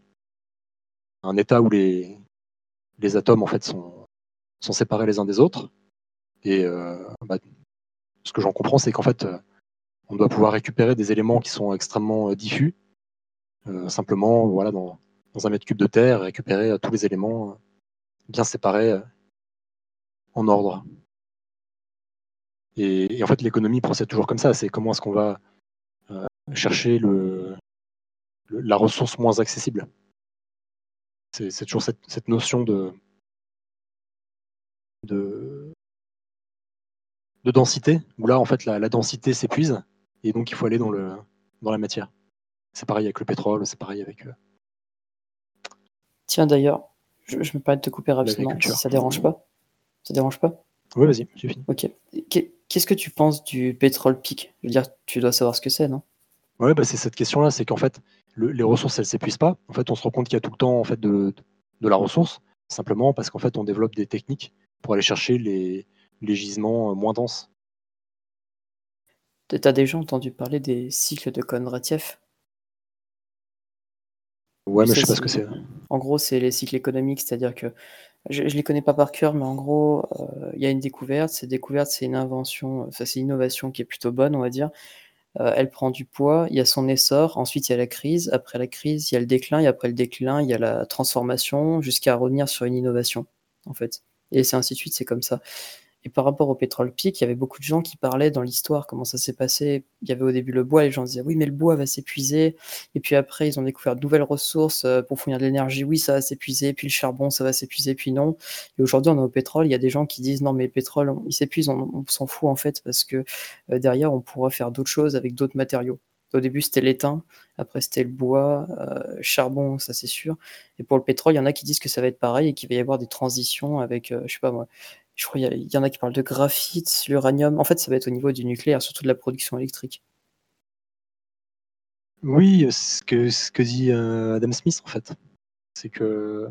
Speaker 1: un état où les, les atomes en fait, sont, sont séparés les uns des autres. Et euh, bah, ce que j'en comprends, c'est qu'en fait, euh, on doit pouvoir récupérer des éléments qui sont extrêmement euh, diffus, euh, simplement voilà, dans, dans un mètre cube de terre, récupérer euh, tous les éléments euh, bien séparés euh, en ordre. Et, et en fait, l'économie procède toujours comme ça. C'est comment est-ce qu'on va euh, chercher le, le- la ressource moins accessible. C'est, c'est toujours cette, cette notion de, de, de densité, où là, en fait, la, la densité s'épuise, et donc il faut aller dans, le, dans la matière. C'est pareil avec le pétrole, c'est pareil avec euh,
Speaker 5: Tiens, d'ailleurs, je, je me permets de te couper rapidement, si
Speaker 1: l'agriculture.
Speaker 5: ça dérange pas. Ça dérange pas?
Speaker 1: Oui, vas-y, j'ai fini.
Speaker 5: Ok. Qu'est- Qu'est-ce que tu penses du pétrole pic? Je veux dire, tu dois savoir ce que c'est, non?
Speaker 1: Ouais, bah, c'est cette question-là, c'est qu'en fait, le- les ressources, elles s'épuisent pas. En fait, on se rend compte qu'il y a tout le temps en fait, de, de la ressource, simplement parce qu'en fait, on développe des techniques pour aller chercher les, les gisements euh, moins denses.
Speaker 5: T'as déjà entendu parler des cycles de Kondratiev?
Speaker 1: Ouais,
Speaker 5: Tu
Speaker 1: mais je
Speaker 5: sais,
Speaker 1: sais pas ce que
Speaker 5: c'est-
Speaker 1: c'est.
Speaker 5: en gros, c'est les cycles économiques, c'est-à-dire que je, je les connais pas par cœur, mais en gros, euh, il y a une découverte. Cette découverte, c'est une invention, enfin, c'est une innovation qui est plutôt bonne, on va dire. Euh, elle prend du poids, il y a son essor, ensuite il y a la crise, après la crise, il y a le déclin, et après le déclin, il y a la transformation, jusqu'à revenir sur une innovation, en fait. Et c'est ainsi de suite, c'est comme ça. Et par rapport au pétrole pic, il y avait beaucoup de gens qui parlaient dans l'histoire, comment ça s'est passé. Il y avait au début le bois, les gens disaient oui, mais le bois va s'épuiser. Et puis après, ils ont découvert de nouvelles ressources euh, pour fournir de l'énergie. Oui, ça va s'épuiser. Puis le charbon, ça va s'épuiser. Puis non. Et aujourd'hui, on est au pétrole. Il y a des gens qui disent non, mais le pétrole, on- il s'épuise, on, on s'en fout en fait, parce que euh, derrière, on pourra faire d'autres choses avec d'autres matériaux. Au début, c'était l'étain, après, c'était le bois, euh, charbon, ça c'est sûr. Et pour le pétrole, il y en a qui disent que ça va être pareil et qu'il va y avoir des transitions avec, euh, je sais pas moi, je crois qu'il y, a- il y en a qui parlent de graphite, l'uranium. En fait, ça va être au niveau du nucléaire, surtout de la production électrique.
Speaker 1: Oui, ce que, ce que dit euh, Adam Smith, en fait, c'est que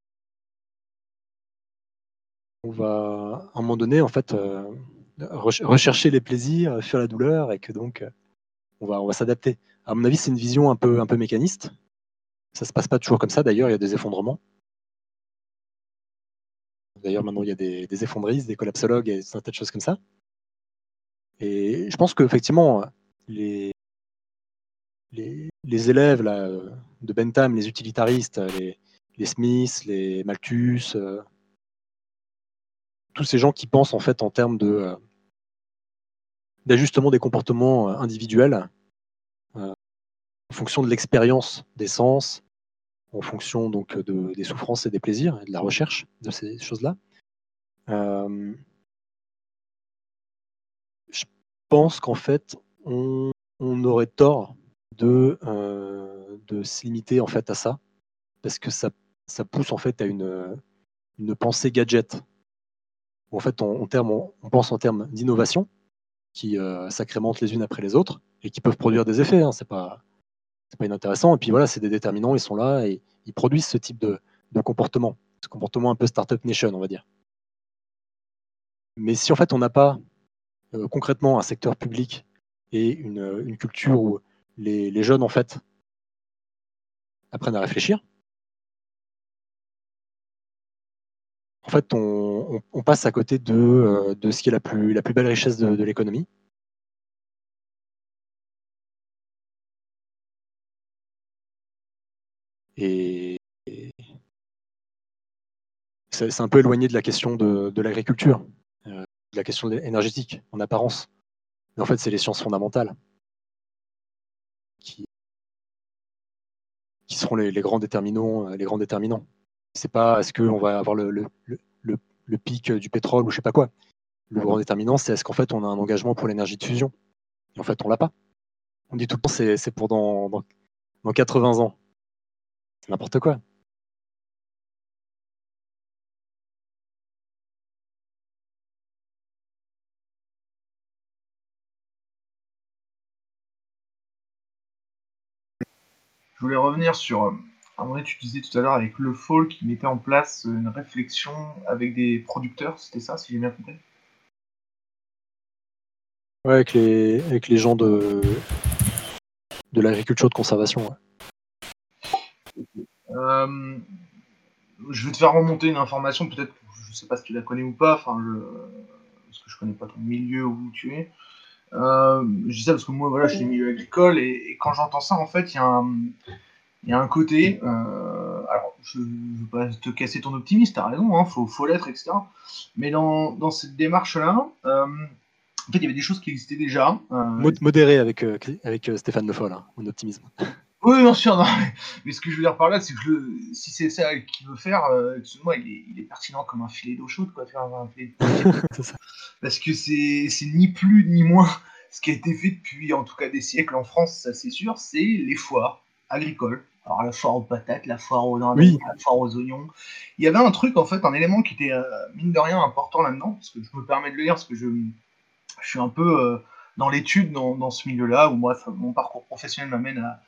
Speaker 1: on va, à un moment donné, en fait, euh, rech- rechercher les plaisirs, fuir la douleur, et que donc, euh, on va, on va s'adapter. À mon avis, c'est une vision un peu, un peu mécaniste. Ça se passe pas toujours comme ça, d'ailleurs, il y a des effondrements. D'ailleurs, maintenant, il y a des, des effondristes, des collapsologues et un tas de choses comme ça. Et je pense qu'effectivement, les, les, les élèves là, euh, de Bentham, les utilitaristes, les, les Smith, les Malthus, euh, tous ces gens qui pensent en fait en termes de, euh, d'ajustement des comportements euh, individuels euh, en fonction de l'expérience des sens, en fonction donc de, des souffrances et des plaisirs, et de la recherche de ces choses-là. Euh, je pense qu'en fait, on, on aurait tort de, euh, de se limiter en fait à ça, parce que ça, ça pousse en fait à une, une pensée gadget. En fait, on, on, terme, on, on pense en termes d'innovation qui euh, s'agrémentent les unes après les autres et qui peuvent produire des effets. Hein, c'est pas, c'est pas inintéressant. Et puis voilà, c'est des déterminants, ils sont là et ils produisent ce type de, de comportement, ce comportement un peu startup nation, on va dire. Mais si en fait on n'a pas euh, concrètement un secteur public et une, une culture où les, les jeunes en fait apprennent à réfléchir, en fait on, on, on passe à côté de, euh, de ce qui est la plus, la plus belle richesse de, de l'économie. Et, et c'est, c'est un peu éloigné de la question de, de l'agriculture, euh, de la question énergétique en apparence. Mais en fait, c'est les sciences fondamentales qui, qui seront les, les grands déterminants. Les grands déterminants. C'est pas est-ce qu'on va avoir le, le, le, le pic du pétrole ou je sais pas quoi. Le grand déterminant, c'est est-ce qu'en fait on a un engagement pour l'énergie de fusion. Et en fait, on l'a pas. On dit tout le temps c'est, c'est pour dans, dans, dans quatre-vingts ans. C'est n'importe quoi.
Speaker 2: Je voulais revenir sur, euh, à un moment donné, tu disais tout à l'heure avec Le Fall qui mettait en place une réflexion avec des producteurs, c'était ça, si j'ai bien compris?
Speaker 1: Ouais, avec les, avec les gens de, de l'agriculture de conservation. Ouais.
Speaker 2: Euh, je vais te faire remonter une information, peut-être, je sais pas si tu la connais ou pas, enfin, je, parce que je connais pas ton milieu où tu es. Euh, je dis ça parce que moi, voilà, je suis milieu agricole et, et quand j'entends ça, en fait, il y a un, il y a un côté. Euh, alors, je ne veux pas te casser ton optimisme, t'as raison, hein, faut, faut l'être, et cetera. Mais dans, dans cette démarche-là, euh, en fait, il y avait des choses qui existaient déjà. Euh,
Speaker 1: Mod- Modéré avec, euh, Clé- avec euh, Stéphane Le Foll, hein, mon optimisme.
Speaker 2: Oui, bien sûr, non, mais, mais ce que je veux dire par là, c'est que je- si c'est ça qu'il veut faire, euh, excuse-moi, il est, il est pertinent comme un filet d'eau chaude, quoi, faire un filet de
Speaker 1: C'est ça.
Speaker 2: parce que c'est c'est ni plus ni moins ce qui a été fait depuis en tout cas des siècles en France, ça c'est sûr, c'est les foires agricoles. Alors la foire aux patates, la foire aux dindons,
Speaker 1: Oui.
Speaker 2: la foire aux oignons. Il y avait un truc en fait, un élément qui était euh, mine de rien important là-dedans, parce que je me permets de le dire, parce que je, je suis un peu euh, dans l'étude dans, dans ce milieu-là, où moi, enfin, mon parcours professionnel m'amène à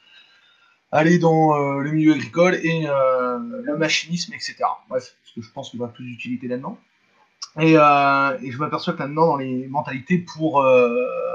Speaker 2: aller dans euh, le milieu agricole et euh, le machinisme, et cetera. Bref, parce que je pense qu'il y aura plus d'utilité là-dedans. Et, euh, et je m'aperçois que là-dedans, dans les mentalités pour, euh,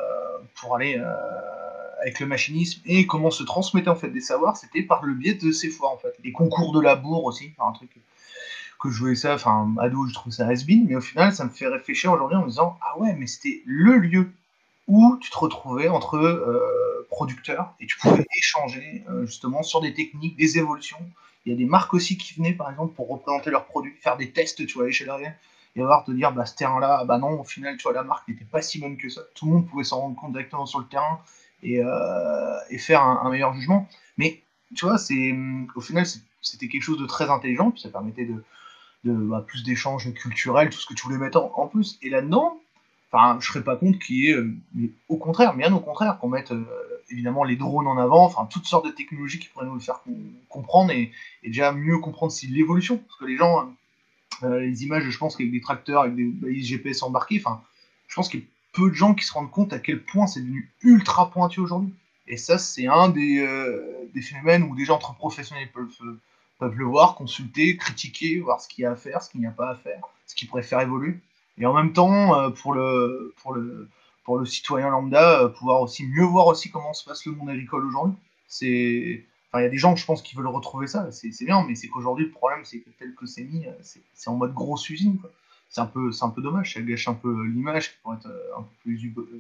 Speaker 2: pour aller euh, avec le machinisme et comment se transmettait en fait des savoirs, c'était par le biais de ces foires en fait. Les concours de labour aussi, enfin, un truc que je voulais ça, enfin ado je trouve ça has-been, mais au final ça me fait réfléchir aujourd'hui en me disant ah ouais mais c'était le lieu où tu te retrouvais entre euh, producteurs et tu pouvais échanger euh, justement sur des techniques, des évolutions. Il y a des marques aussi qui venaient par exemple pour représenter leurs produits, faire des tests tu vois à l'échelle réelle et voir te dire bah ce terrain là bah non au final tu vois la marque n'était pas si bonne que ça. Tout le monde pouvait s'en rendre compte directement sur le terrain et, euh, et faire un, un meilleur jugement. Mais tu vois c'est au final c'était quelque chose de très intelligent puis ça permettait de de bah, plus d'échanges culturels, tout ce que tu voulais mettre en, en plus. Et là-dedans, enfin, je serais pas contre qu'il y ait, euh, mais au contraire, bien au contraire, qu'on mette euh, évidemment les drones en avant, enfin toutes sortes de technologies qui pourraient nous le faire com- comprendre et, et déjà mieux comprendre si l'évolution, parce que les gens, euh, les images, je pense qu'avec des tracteurs, avec des balises G P S embarquées, enfin, je pense qu'il y a peu de gens qui se rendent compte à quel point c'est devenu ultra pointu aujourd'hui. Et ça, c'est un des, euh, des phénomènes où déjà entre professionnels peuvent, euh, peuvent le voir, consulter, critiquer, voir ce qu'il y a à faire, ce qu'il n'y a pas à faire, ce qui pourrait faire évoluer. Et en même temps, euh, pour, le, pour, le, pour le citoyen lambda, euh, pouvoir aussi mieux voir aussi comment se passe le monde agricole aujourd'hui. C'est, enfin, il y a des gens, je pense, qui veulent retrouver ça, c'est c'est bien, mais c'est qu'aujourd'hui, le problème, c'est que tel que c'est mis, euh, c'est c'est en mode grosse usine, quoi. C'est un peu, c'est un peu dommage, ça gâche un peu l'image qui pourrait être euh, un peu plus, hu- euh,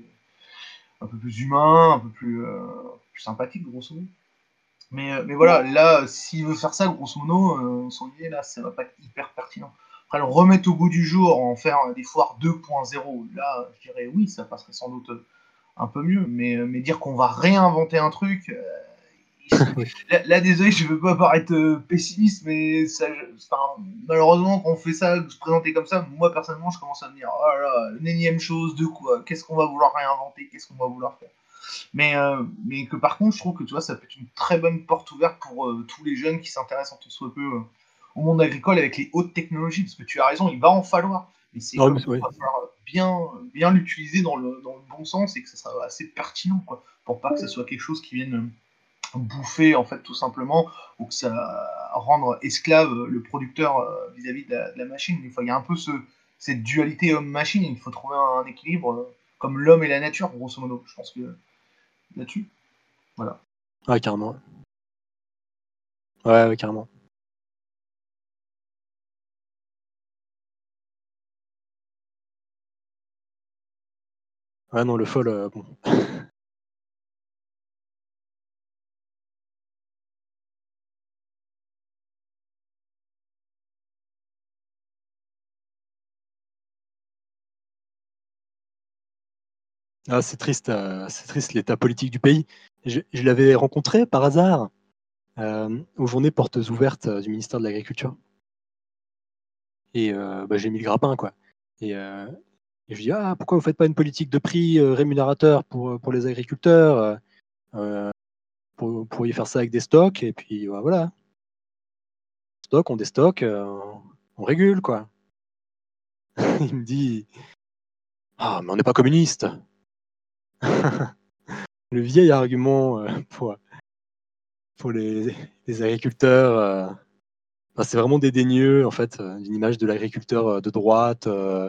Speaker 2: un peu plus humain, un peu plus, euh, plus sympathique, grosso modo. Mais, euh, mais voilà, là, s'il veut faire ça, grosso modo, euh, son idée, là, ça va pas être hyper pertinent. Après, le remettre au goût du jour, en faire euh, des foires deux point zéro, là, je dirais oui, ça passerait sans doute euh, un peu mieux. Mais, euh, mais dire qu'on va réinventer un truc, euh,
Speaker 1: Oui.
Speaker 2: là, là, désolé, je veux pas paraître euh, pessimiste, mais ça, je- enfin, malheureusement, quand on fait ça, se présenter comme ça, moi personnellement, je commence à me dire, oh là là, une énième chose, de quoi? Qu'est-ce qu'on va vouloir réinventer? Qu'est-ce qu'on va vouloir faire? Mais, euh, mais que par contre, je trouve que tu vois, ça peut être une très bonne porte ouverte pour euh, tous les jeunes qui s'intéressent en tout soit peu euh, au monde agricole avec les hautes technologies, parce que tu as raison, il va en falloir. Mais c'est
Speaker 1: Non,
Speaker 2: comme
Speaker 1: mais
Speaker 2: tout,
Speaker 1: oui.
Speaker 2: il va falloir bien, bien l'utiliser dans le, dans le bon sens et que ça soit assez pertinent, quoi, pour pas que ce soit quelque chose qui vienne euh, bouffer, en fait, tout simplement, ou que ça rendre esclave euh, le producteur euh, vis-à-vis de la, de la machine. Il faut- il y a un peu ce, cette dualité homme-machine, il faut trouver un, un équilibre euh, comme l'homme et la nature, grosso modo. Je pense que là-dessus. Voilà.
Speaker 1: Ouais, carrément. Ouais, ouais, carrément. Ouais, non, le Foll, euh, bon. Ah, c'est triste, euh, c'est triste l'état politique du pays. Je, je l'avais rencontré par hasard euh, aux journées portes ouvertes euh, du ministère de l'Agriculture. Et euh, bah, j'ai mis le grappin, quoi. Et, euh, et je dis, ah, pourquoi vous faites pas une politique de prix euh, rémunérateur pour, pour les agriculteurs euh, euh, pour- Vous pourriez faire ça avec des stocks, et puis bah, voilà. Stock, on déstocke, euh, on régule, quoi. Il me dit, ah, mais on n'est pas communiste. Le vieil argument euh, pour, pour les, les agriculteurs, euh, enfin, c'est vraiment dédaigneux, en fait, euh, d'une image de l'agriculteur euh, de droite, euh,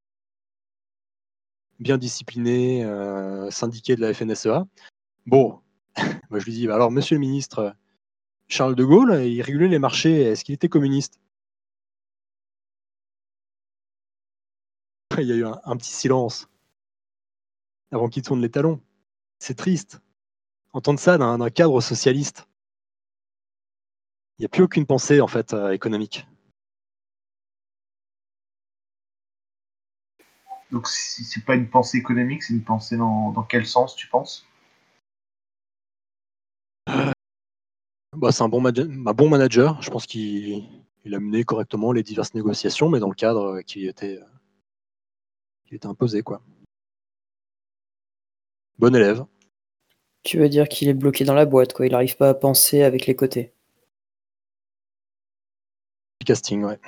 Speaker 1: bien discipliné, euh, syndiqué de la F N S E A. Bon, moi je lui dis, alors monsieur le ministre, Charles de Gaulle, il régulait les marchés, est-ce qu'il était communiste? Il y a eu un, un petit silence avant qu'il tourne les talons. C'est triste. Entendre ça d'un d'un cadre socialiste. Il n'y a plus aucune pensée en fait euh, économique.
Speaker 2: Donc si c'est pas une pensée économique, c'est une pensée dans, dans quel sens, tu penses?
Speaker 1: Bah, c'est un bon, manager, un bon manager. Je pense qu'il il a mené correctement les diverses négociations, mais dans le cadre euh, qui était, euh, qui était imposé, quoi. Bon élève.
Speaker 5: Tu veux dire qu'il est bloqué dans la boîte, quoi. Il n'arrive pas à penser avec les côtés.
Speaker 1: Du casting, ouais.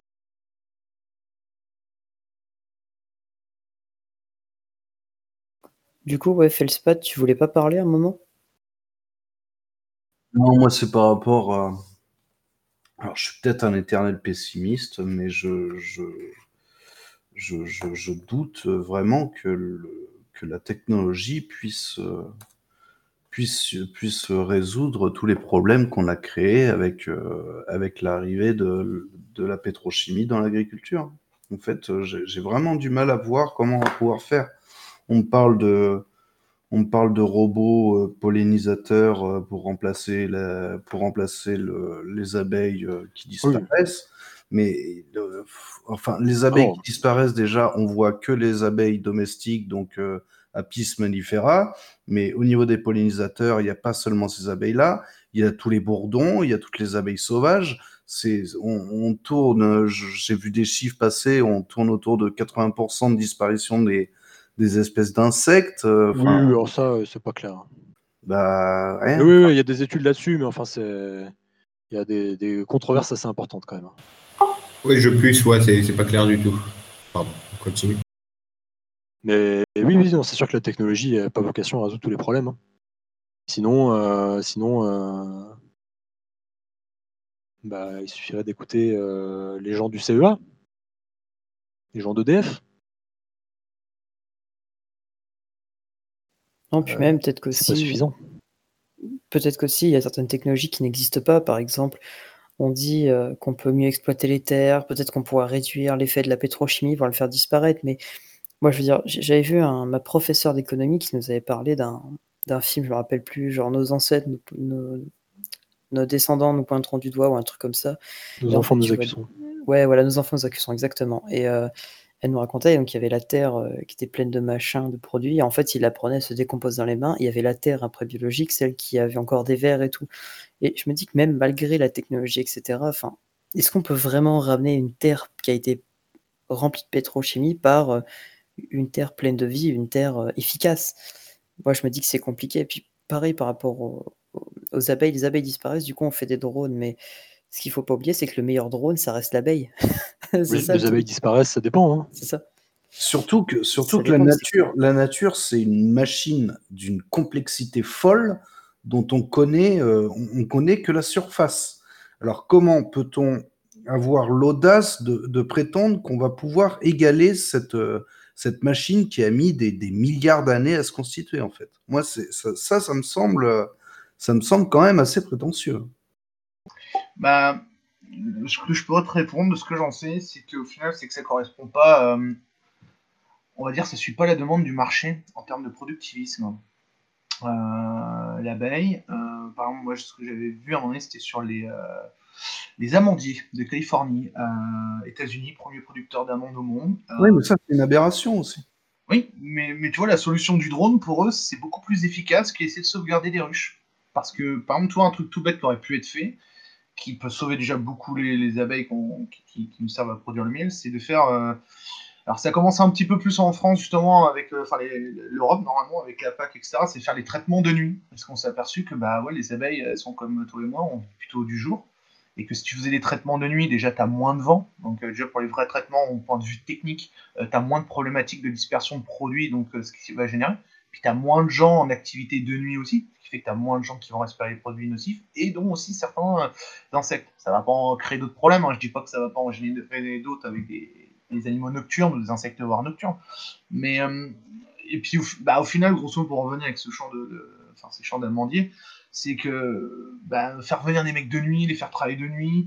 Speaker 5: Du coup, ouais, Feldspat, tu voulais pas parler un moment?
Speaker 6: Non, moi, c'est par rapport à. Alors, je suis peut-être un éternel pessimiste, mais je, je, je, je, je doute vraiment que, le, que la technologie puisse, euh, puisse, puisse résoudre tous les problèmes qu'on a créés avec, euh, avec l'arrivée de, de la pétrochimie dans l'agriculture. En fait, euh, j'ai j'ai vraiment du mal à voir comment on va pouvoir faire. On me parle de, on me parle de robots euh, pollinisateurs euh, pour remplacer, la, pour remplacer le- les abeilles euh, qui
Speaker 1: Oui.
Speaker 6: disparaissent. Mais euh, f- enfin, les abeilles
Speaker 1: Oh.
Speaker 6: qui disparaissent, déjà, on voit que les abeilles domestiques, donc euh, Apis mellifera. Mais au niveau des pollinisateurs, il n'y a pas seulement ces abeilles-là. Il y a tous les bourdons, il y a toutes les abeilles sauvages. C'est, on, on tourne, je- j'ai vu des chiffres passer, on tourne autour de quatre-vingts pour cent de disparition des, des espèces d'insectes. euh,
Speaker 1: Oui,
Speaker 6: Enfin,
Speaker 1: oui, alors ça, euh, c'est pas clair.
Speaker 6: bah,
Speaker 1: Mais
Speaker 6: rien.
Speaker 1: oui, oui, il y a des études là-dessus, mais enfin, c'est, il y a des, des controverses assez importantes quand même.
Speaker 3: Oui, je plus, ouais, c'est c'est pas clair du tout. Pardon, on continue.
Speaker 1: Mais oui, oui, non, c'est sûr que la technologie n'a pas vocation à résoudre tous les problèmes, hein. Sinon, euh, sinon euh, bah, il suffirait d'écouter euh, les gens du C E A, les gens d'E D F.
Speaker 5: Non, puis
Speaker 1: Euh,
Speaker 5: même, peut-être
Speaker 1: C'est pas
Speaker 5: qu'aussi,
Speaker 1: suffisant.
Speaker 5: peut-être qu'aussi, il y a certaines technologies qui n'existent pas. Par exemple, on dit euh, qu'on peut mieux exploiter les terres, peut-être qu'on pourra réduire l'effet de la pétrochimie, voire le faire disparaître. Mais moi, je veux dire, j- j'avais vu un, ma professeure d'économie qui nous avait parlé d'un d'un film, je me rappelle plus, genre Nos ancêtres, nos, nos- nos descendants nous pointeront du doigt ou un truc comme ça.
Speaker 1: Nos
Speaker 5: Et en
Speaker 1: enfants
Speaker 5: fait,
Speaker 1: nous
Speaker 5: tu vois,
Speaker 1: accusons.
Speaker 5: ouais, voilà, nos enfants nous accusons exactement. Et euh, elle nous racontait donc il y avait la terre euh, qui était pleine de machins, de produits. Et en fait, il apprenait à se décomposer dans les mains. Il y avait la terre après biologique, celle qui avait encore des vers et tout. Et je me dis que même malgré la technologie, et cetera, enfin, est-ce qu'on peut vraiment ramener une terre qui a été remplie de pétrochimie par euh, une terre pleine de vie, une terre euh, efficace? Moi, je me dis que c'est compliqué. Et puis, pareil par rapport aux, aux abeilles, les abeilles disparaissent, du coup, on fait des drones. Mais ce qu'il faut pas oublier, c'est que le meilleur drone, ça reste l'abeille. c'est
Speaker 1: Oui,
Speaker 5: ça le
Speaker 1: les abeilles
Speaker 5: truc.
Speaker 1: disparaissent, ça dépend, hein.
Speaker 5: C'est ça.
Speaker 6: Surtout que, surtout
Speaker 5: Ça
Speaker 6: que la
Speaker 5: dépend des
Speaker 6: nature,
Speaker 5: systèmes.
Speaker 6: la nature, c'est une machine d'une complexité folle dont on connaît, euh, on, on connaît que la surface. Alors, comment peut-on avoir l'audace de, de prétendre qu'on va pouvoir égaler cette, euh, cette machine qui a mis des, des milliards d'années à se constituer, en fait? Moi, c'est, ça, ça, ça me semble, euh, ça me semble quand même assez prétentieux.
Speaker 2: Bah, ce que je pourrais te répondre de ce que j'en sais, c'est qu'au final, c'est que ça correspond pas, euh, on va dire, ça suit pas la demande du marché en termes de productivisme. Euh, L'abeille, euh, par exemple, moi, ce que j'avais vu à un moment donné, c'était sur les, euh, les amandiers de Californie, euh, États-Unis, premier producteur d'amandes au monde. Euh,
Speaker 6: Oui, mais ça, c'est une aberration aussi.
Speaker 2: oui, mais, mais tu vois, la solution du drone, pour eux, c'est beaucoup plus efficace qu'essayer de sauvegarder des ruches. Parce que, par exemple, toi, un truc tout bête qui aurait pu être fait, qui peut sauver déjà beaucoup les, les abeilles qu'on- qui, qui- qui nous servent à produire le miel, c'est de faire. euh, alors, ça commence un petit peu plus en France, justement, avec euh, enfin, les- l'Europe, normalement, avec la P A C, et cetera. C'est faire les traitements de nuit. Parce qu'on s'est aperçu que bah, ouais, les abeilles, elles sont comme toi et moi, on vit plutôt du jour. Et que si tu faisais des traitements de nuit, déjà, tu as moins de vent. Donc, euh, déjà, pour les vrais traitements, au point de vue technique, tu as moins de problématiques de dispersion de produits, donc euh, ce qui va générer. Puis tu as moins de gens en activité de nuit aussi, ce qui fait que tu as moins de gens qui vont respirer les produits nocifs, et dont aussi certains euh, insectes. Ça va pas en créer d'autres problèmes, hein. Je dis pas que ça va pas en générer d'autres avec des, des animaux nocturnes ou des insectivores nocturnes. Mais, euh, et puis au, bah, au final, grosso modo, pour revenir avec ce champ de, de enfin, ces champs d'amandiers, c'est que bah, faire venir des mecs de nuit, les faire travailler de nuit,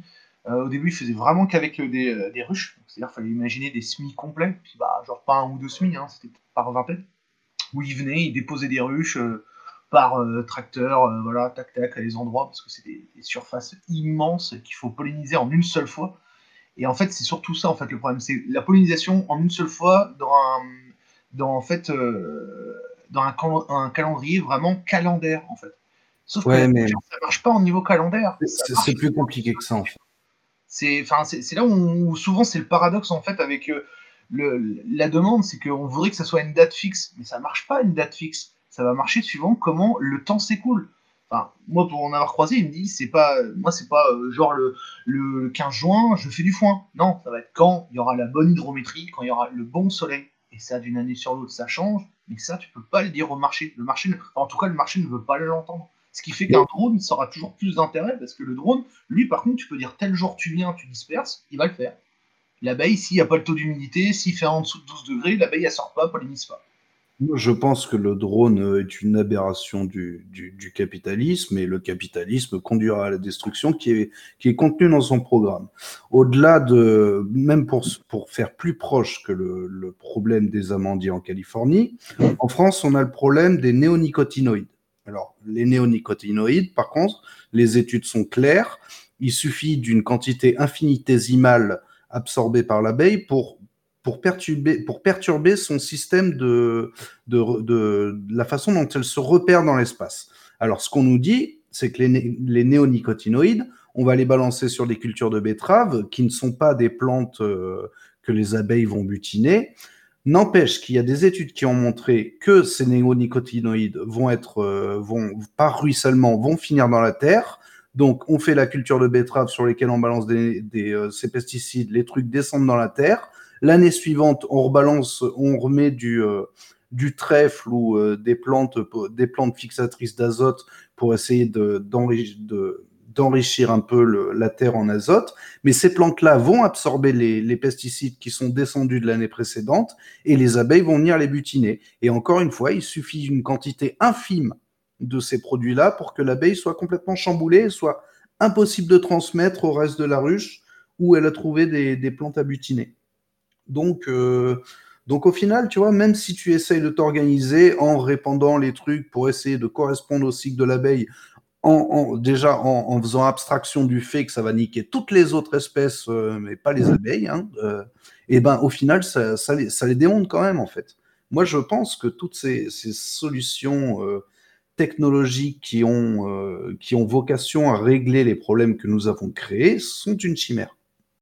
Speaker 2: Euh, au début, ils faisaient vraiment qu'avec euh, des, euh, des ruches. C'est-à-dire qu'il fallait imaginer des semis complets, puis bah, genre pas un ou deux semis, hein, c'était par vingtaine, où ils venaient, ils déposaient des ruches euh, par euh, tracteur, euh, voilà, tac tac, à des endroits, parce que c'est des, des surfaces immenses qu'il faut polliniser en une seule fois. Et en fait, c'est surtout ça, en fait, le problème. C'est la pollinisation en une seule fois dans un, dans, en fait, euh, dans un, cal- un calendrier vraiment calendaire, en fait. Sauf que la
Speaker 6: Ouais, mais
Speaker 2: nature, ça marche pas au niveau calendaire.
Speaker 6: c'est
Speaker 2: Ça
Speaker 6: c'est-
Speaker 2: marche.
Speaker 6: c'est plus compliqué que ça, en fait.
Speaker 2: C'est, enfin, c'est, c'est là où, on- où souvent c'est le paradoxe, en fait, avec euh, le, la demande, c'est qu'on voudrait que ça soit une date fixe. Mais ça marche pas, une date fixe. Ça va marcher suivant comment le temps s'écoule. Enfin, moi, pour en avoir croisé, il me dit, c'est pas, moi, c'est pas euh, genre le, le quinze juin, je fais du foin. Non, ça va être quand il y aura la bonne hydrométrie, quand il y aura le bon soleil. Et ça, d'une année sur l'autre, ça change. Mais ça, tu peux pas le dire au marché. Le marché, ne- en tout cas, le marché ne veut pas l'entendre. Ce qui fait qu'un drone, ça aura toujours plus d'intérêt parce que le drone, lui, par contre, tu peux dire tel jour tu viens, tu disperses, il va le faire. L'abeille, s'il n'y a pas le taux d'humidité, s'il fait en dessous de douze degrés, l'abeille, elle sort pas, pollinise pas.
Speaker 6: Moi, je pense que le drone euh, est une aberration du, du, du capitalisme et le capitalisme conduira à la destruction qui est, qui est contenue dans son programme. Au-delà de, même pour, pour faire plus proche que le, le problème des amandiers en Californie, en France, on a le problème des néonicotinoïdes. Alors, les néonicotinoïdes, par contre, les études sont claires. Il suffit d'une quantité infinitésimale absorbée par l'abeille pour pour perturber, pour perturber son système de, de, de, de la façon dont elle se repère dans l'espace. Alors, ce qu'on nous dit, c'est que les, les néonicotinoïdes, on va les balancer sur des cultures de betteraves qui ne sont pas des plantes euh, que les abeilles vont butiner. N'empêche qu'il y a des études qui ont montré que ces néonicotinoïdes vont être, euh, vont, par ruissellement, vont finir dans la terre. Donc, on fait la culture de betteraves sur lesquelles on balance des, des, euh, ces pesticides, les trucs descendent dans la terre. L'année suivante, on rebalance, on remet du, euh, du trèfle ou euh, des, plantes, des plantes fixatrices d'azote pour essayer de, d'enrichir, de, d'enrichir un peu le, la terre en azote. Mais ces plantes-là vont absorber les, les pesticides qui sont descendus de l'année précédente et les abeilles vont venir les butiner. Et encore une fois, il suffit d'une quantité infime de ces produits-là pour que l'abeille soit complètement chamboulée et soit impossible de transmettre au reste de la ruche où elle a trouvé des, des plantes à butiner. Donc, euh, donc au final, tu vois, même si tu essayes de t'organiser en répandant les trucs pour essayer de correspondre au cycle de l'abeille, en, en, déjà en, en faisant abstraction du fait que ça va niquer toutes les autres espèces, euh, mais pas les abeilles, hein, euh, et ben au final, ça, ça, les, ça les démonte quand même, en fait. Moi, je pense que toutes ces, ces solutions euh, technologiques qui ont, euh, qui ont vocation à régler les problèmes que nous avons créés sont une chimère.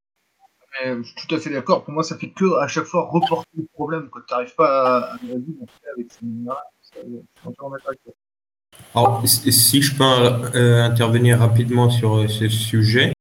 Speaker 2: Mais je suis tout à fait d'accord. Pour moi, ça fait que à chaque fois reporter le problème. Quand tu n'arrives pas à, à le résoudre avec ces minéraux, je suis entièrement d'accord avec toi.
Speaker 3: Alors, si je peux euh, intervenir rapidement sur ce sujet.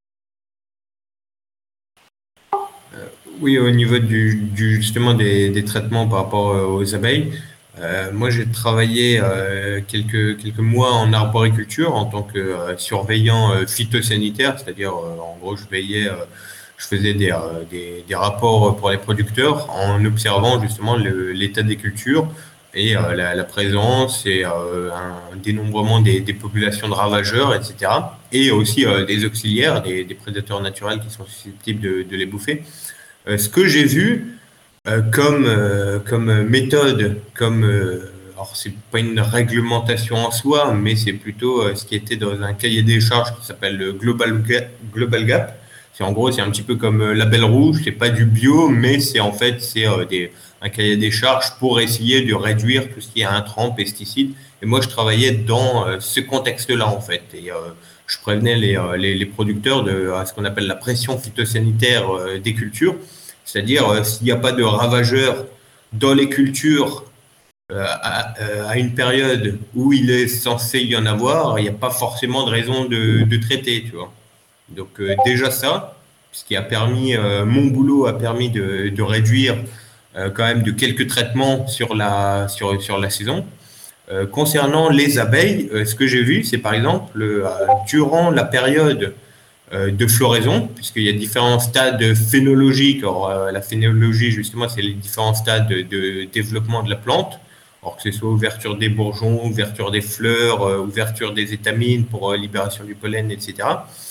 Speaker 3: Euh, oui, au niveau du, du justement des, des traitements par rapport aux abeilles, euh, moi j'ai travaillé euh, quelques, quelques mois en arboriculture en tant que euh, surveillant euh, phytosanitaire, c'est-à-dire euh, en gros je veillais, euh, je faisais des, euh, des, des rapports pour les producteurs en observant justement le, l'état des cultures et euh, la, la présence et euh, un dénombrement des, des populations de ravageurs, et cetera. Et aussi euh, des auxiliaires, des, des prédateurs naturels qui sont susceptibles de, de les bouffer. Euh, ce que j'ai vu euh, comme, euh, comme méthode, comme euh, alors c'est pas une réglementation en soi, mais c'est plutôt euh, ce qui était dans un cahier des charges qui s'appelle le Global Gap. Global Gap. C'est en gros, c'est un petit peu comme euh, Label Rouge, c'est pas du bio, mais c'est en fait c'est euh, des, un cahier des charges pour essayer de réduire tout ce qui est intrants, pesticides. Et moi, je travaillais dans euh, ce contexte-là en fait. Et euh, je prévenais les, euh, les, les producteurs de à ce qu'on appelle la pression phytosanitaire euh, des cultures, c'est-à-dire euh, s'il n'y a pas de ravageurs dans les cultures euh, à, à une période où il est censé y en avoir, il n'y a pas forcément de raison de, de traiter, tu vois. Donc euh, déjà ça, ce qui a permis, euh, mon boulot a permis de, de réduire euh, quand même de quelques traitements sur la, sur, sur la saison. Euh, concernant les abeilles, euh, ce que j'ai vu, c'est par exemple, euh, durant la période euh, de floraison, puisqu'il y a différents stades phénologiques. Alors, euh, la phénologie, justement, c'est les différents stades de, de développement de la plante. Alors que ce soit ouverture des bourgeons, ouverture des fleurs, euh, ouverture des étamines pour euh, libération du pollen, et cetera.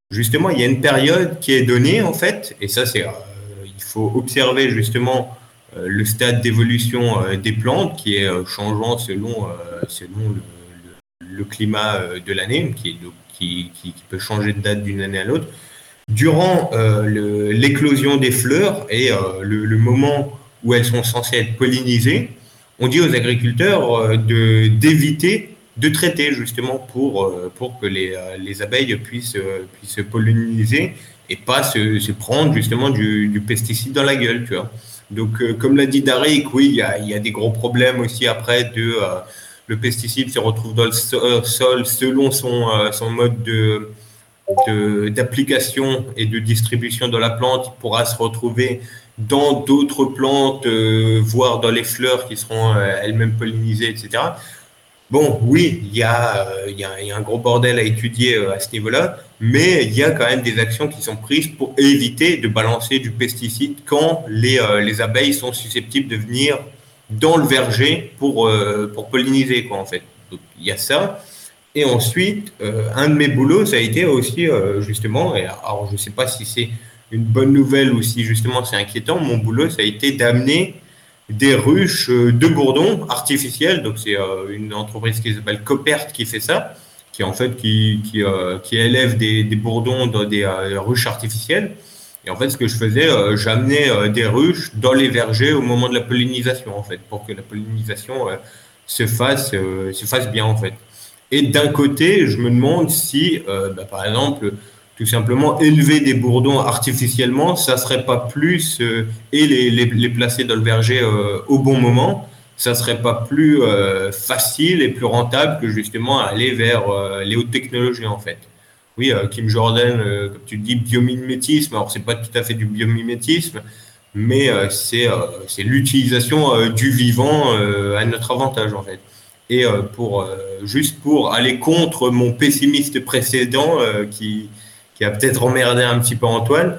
Speaker 3: justement, il y a une période qui est donnée, en fait, et ça, c'est, euh, il faut observer justement euh, le stade d'évolution euh, des plantes qui est euh, changeant selon, euh, selon le, le, le climat euh, de l'année, qui, est, qui, qui, qui peut changer de date d'une année à l'autre. Durant euh, le, l'éclosion des fleurs et euh, le, le moment où elles sont censées être pollinisées, on dit aux agriculteurs euh, de, d'éviter de traiter justement pour, euh, pour que les, euh, les abeilles puissent, euh, puissent polliniser et pas se, se prendre justement du, du pesticide dans la gueule, tu vois. Donc, euh, comme l'a dit Darik, oui, il y a, il y a des gros problèmes aussi après de euh, le pesticide se retrouve dans le sol selon son, euh, son mode de, de, d'application et de distribution de la plante. Il pourra se retrouver dans d'autres plantes, euh, voire dans les fleurs qui seront euh, elles-mêmes pollinisées, et cetera. Bon, oui, il y, a, euh, y, a, y a un gros bordel à étudier euh, à ce niveau-là, mais il y a quand même des actions qui sont prises pour éviter de balancer du pesticide quand les, euh, les abeilles sont susceptibles de venir dans le verger pour, euh, pour polliniser, quoi, en fait. Donc, il y a ça. Et ensuite, euh, un de mes boulots, ça a été aussi, euh, justement, et alors je ne sais pas si c'est une bonne nouvelle ou si justement c'est inquiétant, mon boulot, ça a été d'amener des ruches de bourdons artificielles. Donc, c'est euh, une entreprise qui s'appelle Copert qui fait ça, qui en fait qui, qui, euh, qui élève des, des bourdons dans des euh, ruches artificielles. Et en fait, ce que je faisais, euh, j'amenais euh, des ruches dans les vergers au moment de la pollinisation, en fait, pour que la pollinisation euh, se fasse, euh, se fasse bien, en fait. Et d'un côté, je me demande si, euh, bah, par exemple, tout simplement élever des bourdons artificiellement, ça serait pas plus euh, et les, les, les placer dans le verger euh, au bon moment, ça serait pas plus euh, facile et plus rentable que justement aller vers euh, les hautes technologies en fait. Oui, euh, Kim Jordan, euh, comme tu dis, biomimétisme. Alors c'est pas tout à fait du biomimétisme, mais euh, c'est euh, c'est l'utilisation euh, du vivant euh, à notre avantage en fait. Et euh, pour euh, juste pour aller contre mon pessimiste précédent euh, qui qui a peut-être emmerdé un petit peu Antoine.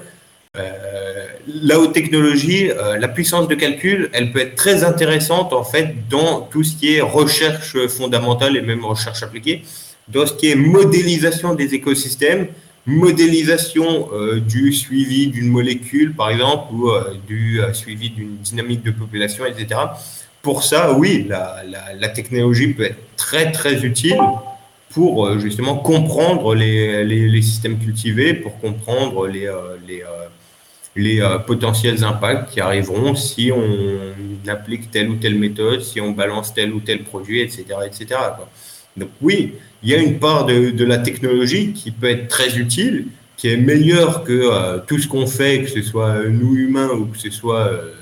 Speaker 3: Euh, la haute technologie, euh, la puissance de calcul, elle peut être très intéressante en fait dans tout ce qui est recherche fondamentale et même recherche appliquée, dans ce qui est modélisation des écosystèmes, modélisation euh, du suivi d'une molécule par exemple ou euh, du euh, suivi d'une dynamique de population, et cetera. Pour ça, oui, la, la, la technologie peut être très très utile pour euh, justement comprendre les, les, les, systèmes cultivés, pour comprendre les, euh, les, euh, les euh, potentiels impacts qui arriveront si on applique telle ou telle méthode, si on balance tel ou tel produit, et cetera, et cetera, quoi. Donc oui, il y a une part de, de la technologie qui peut être très utile, qui est meilleure que euh, tout ce qu'on fait, que ce soit nous humains ou que ce soit euh,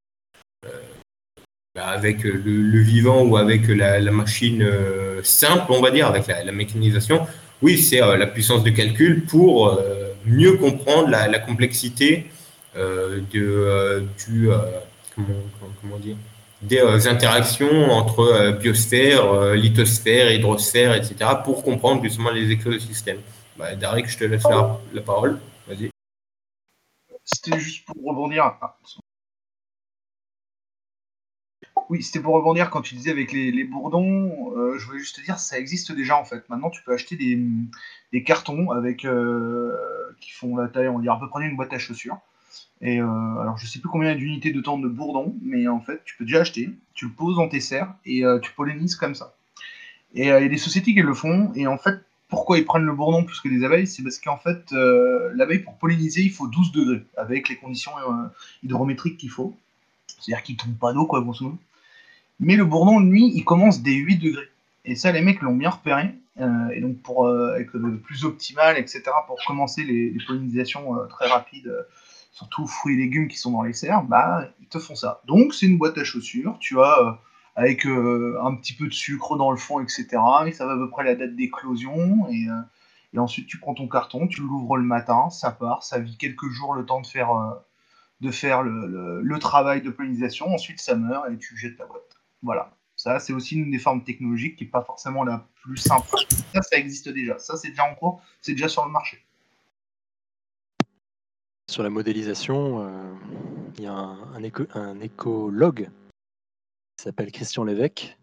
Speaker 3: avec le, le vivant ou avec la, la machine euh, simple, on va dire, avec la, la mécanisation. Oui, c'est euh, la puissance de calcul pour euh, mieux comprendre la, la complexité euh, de, euh, du, euh, comment, comment dire, des euh, interactions entre euh, biosphère, euh, lithosphère, hydrosphère, et cetera, pour comprendre justement les écosystèmes. Bah, Darik, je te laisse la, la parole. Vas-y.
Speaker 2: C'était juste pour rebondir. Ah, Oui, c'était pour rebondir quand tu disais avec les, les bourdons. Euh, je voulais juste te dire, ça existe déjà en fait. Maintenant, tu peux acheter des, des cartons avec euh, qui font la taille, on dirait à peu près une boîte à chaussures. Et euh, alors, je sais plus combien d'unités de temps de bourdon, mais en fait, tu peux déjà acheter. Tu le poses dans tes serres et euh, tu pollinises comme ça. Et il euh, y a des sociétés qui le font. Et en fait, pourquoi ils prennent le bourdon plus que les abeilles? C'est parce qu'en fait, euh, l'abeille pour polliniser, il faut douze degrés avec les conditions euh, hydrométriques qu'il faut. C'est-à-dire qu'il ne tombe pas d'eau, quoi, grosso modo. Mais le bourdon, lui, il commence dès huit degrés. Et ça, les mecs l'ont bien repéré. Euh, et donc, pour euh, être le plus optimal, et cetera, pour commencer les, les pollinisations euh, très rapides, euh, surtout fruits et légumes qui sont dans les serres, bah, ils te font ça. Donc, c'est une boîte à chaussures. Tu as euh, avec euh, un petit peu de sucre dans le fond, et cetera. Et ça va à peu près la date d'éclosion. Et, euh, et ensuite, tu prends ton carton, tu l'ouvres le matin, ça part, ça vit quelques jours le temps de faire, euh, de faire le, le, le travail de pollinisation. Ensuite, ça meurt et tu jettes la boîte. Voilà. Ça, c'est aussi une des formes technologiques qui n'est pas forcément la plus simple. Ça, ça existe déjà. Ça, c'est déjà en cours. C'est déjà sur le marché.
Speaker 1: Sur la modélisation, euh, il y a un, un, éco, un écologue qui s'appelle Christian Lévesque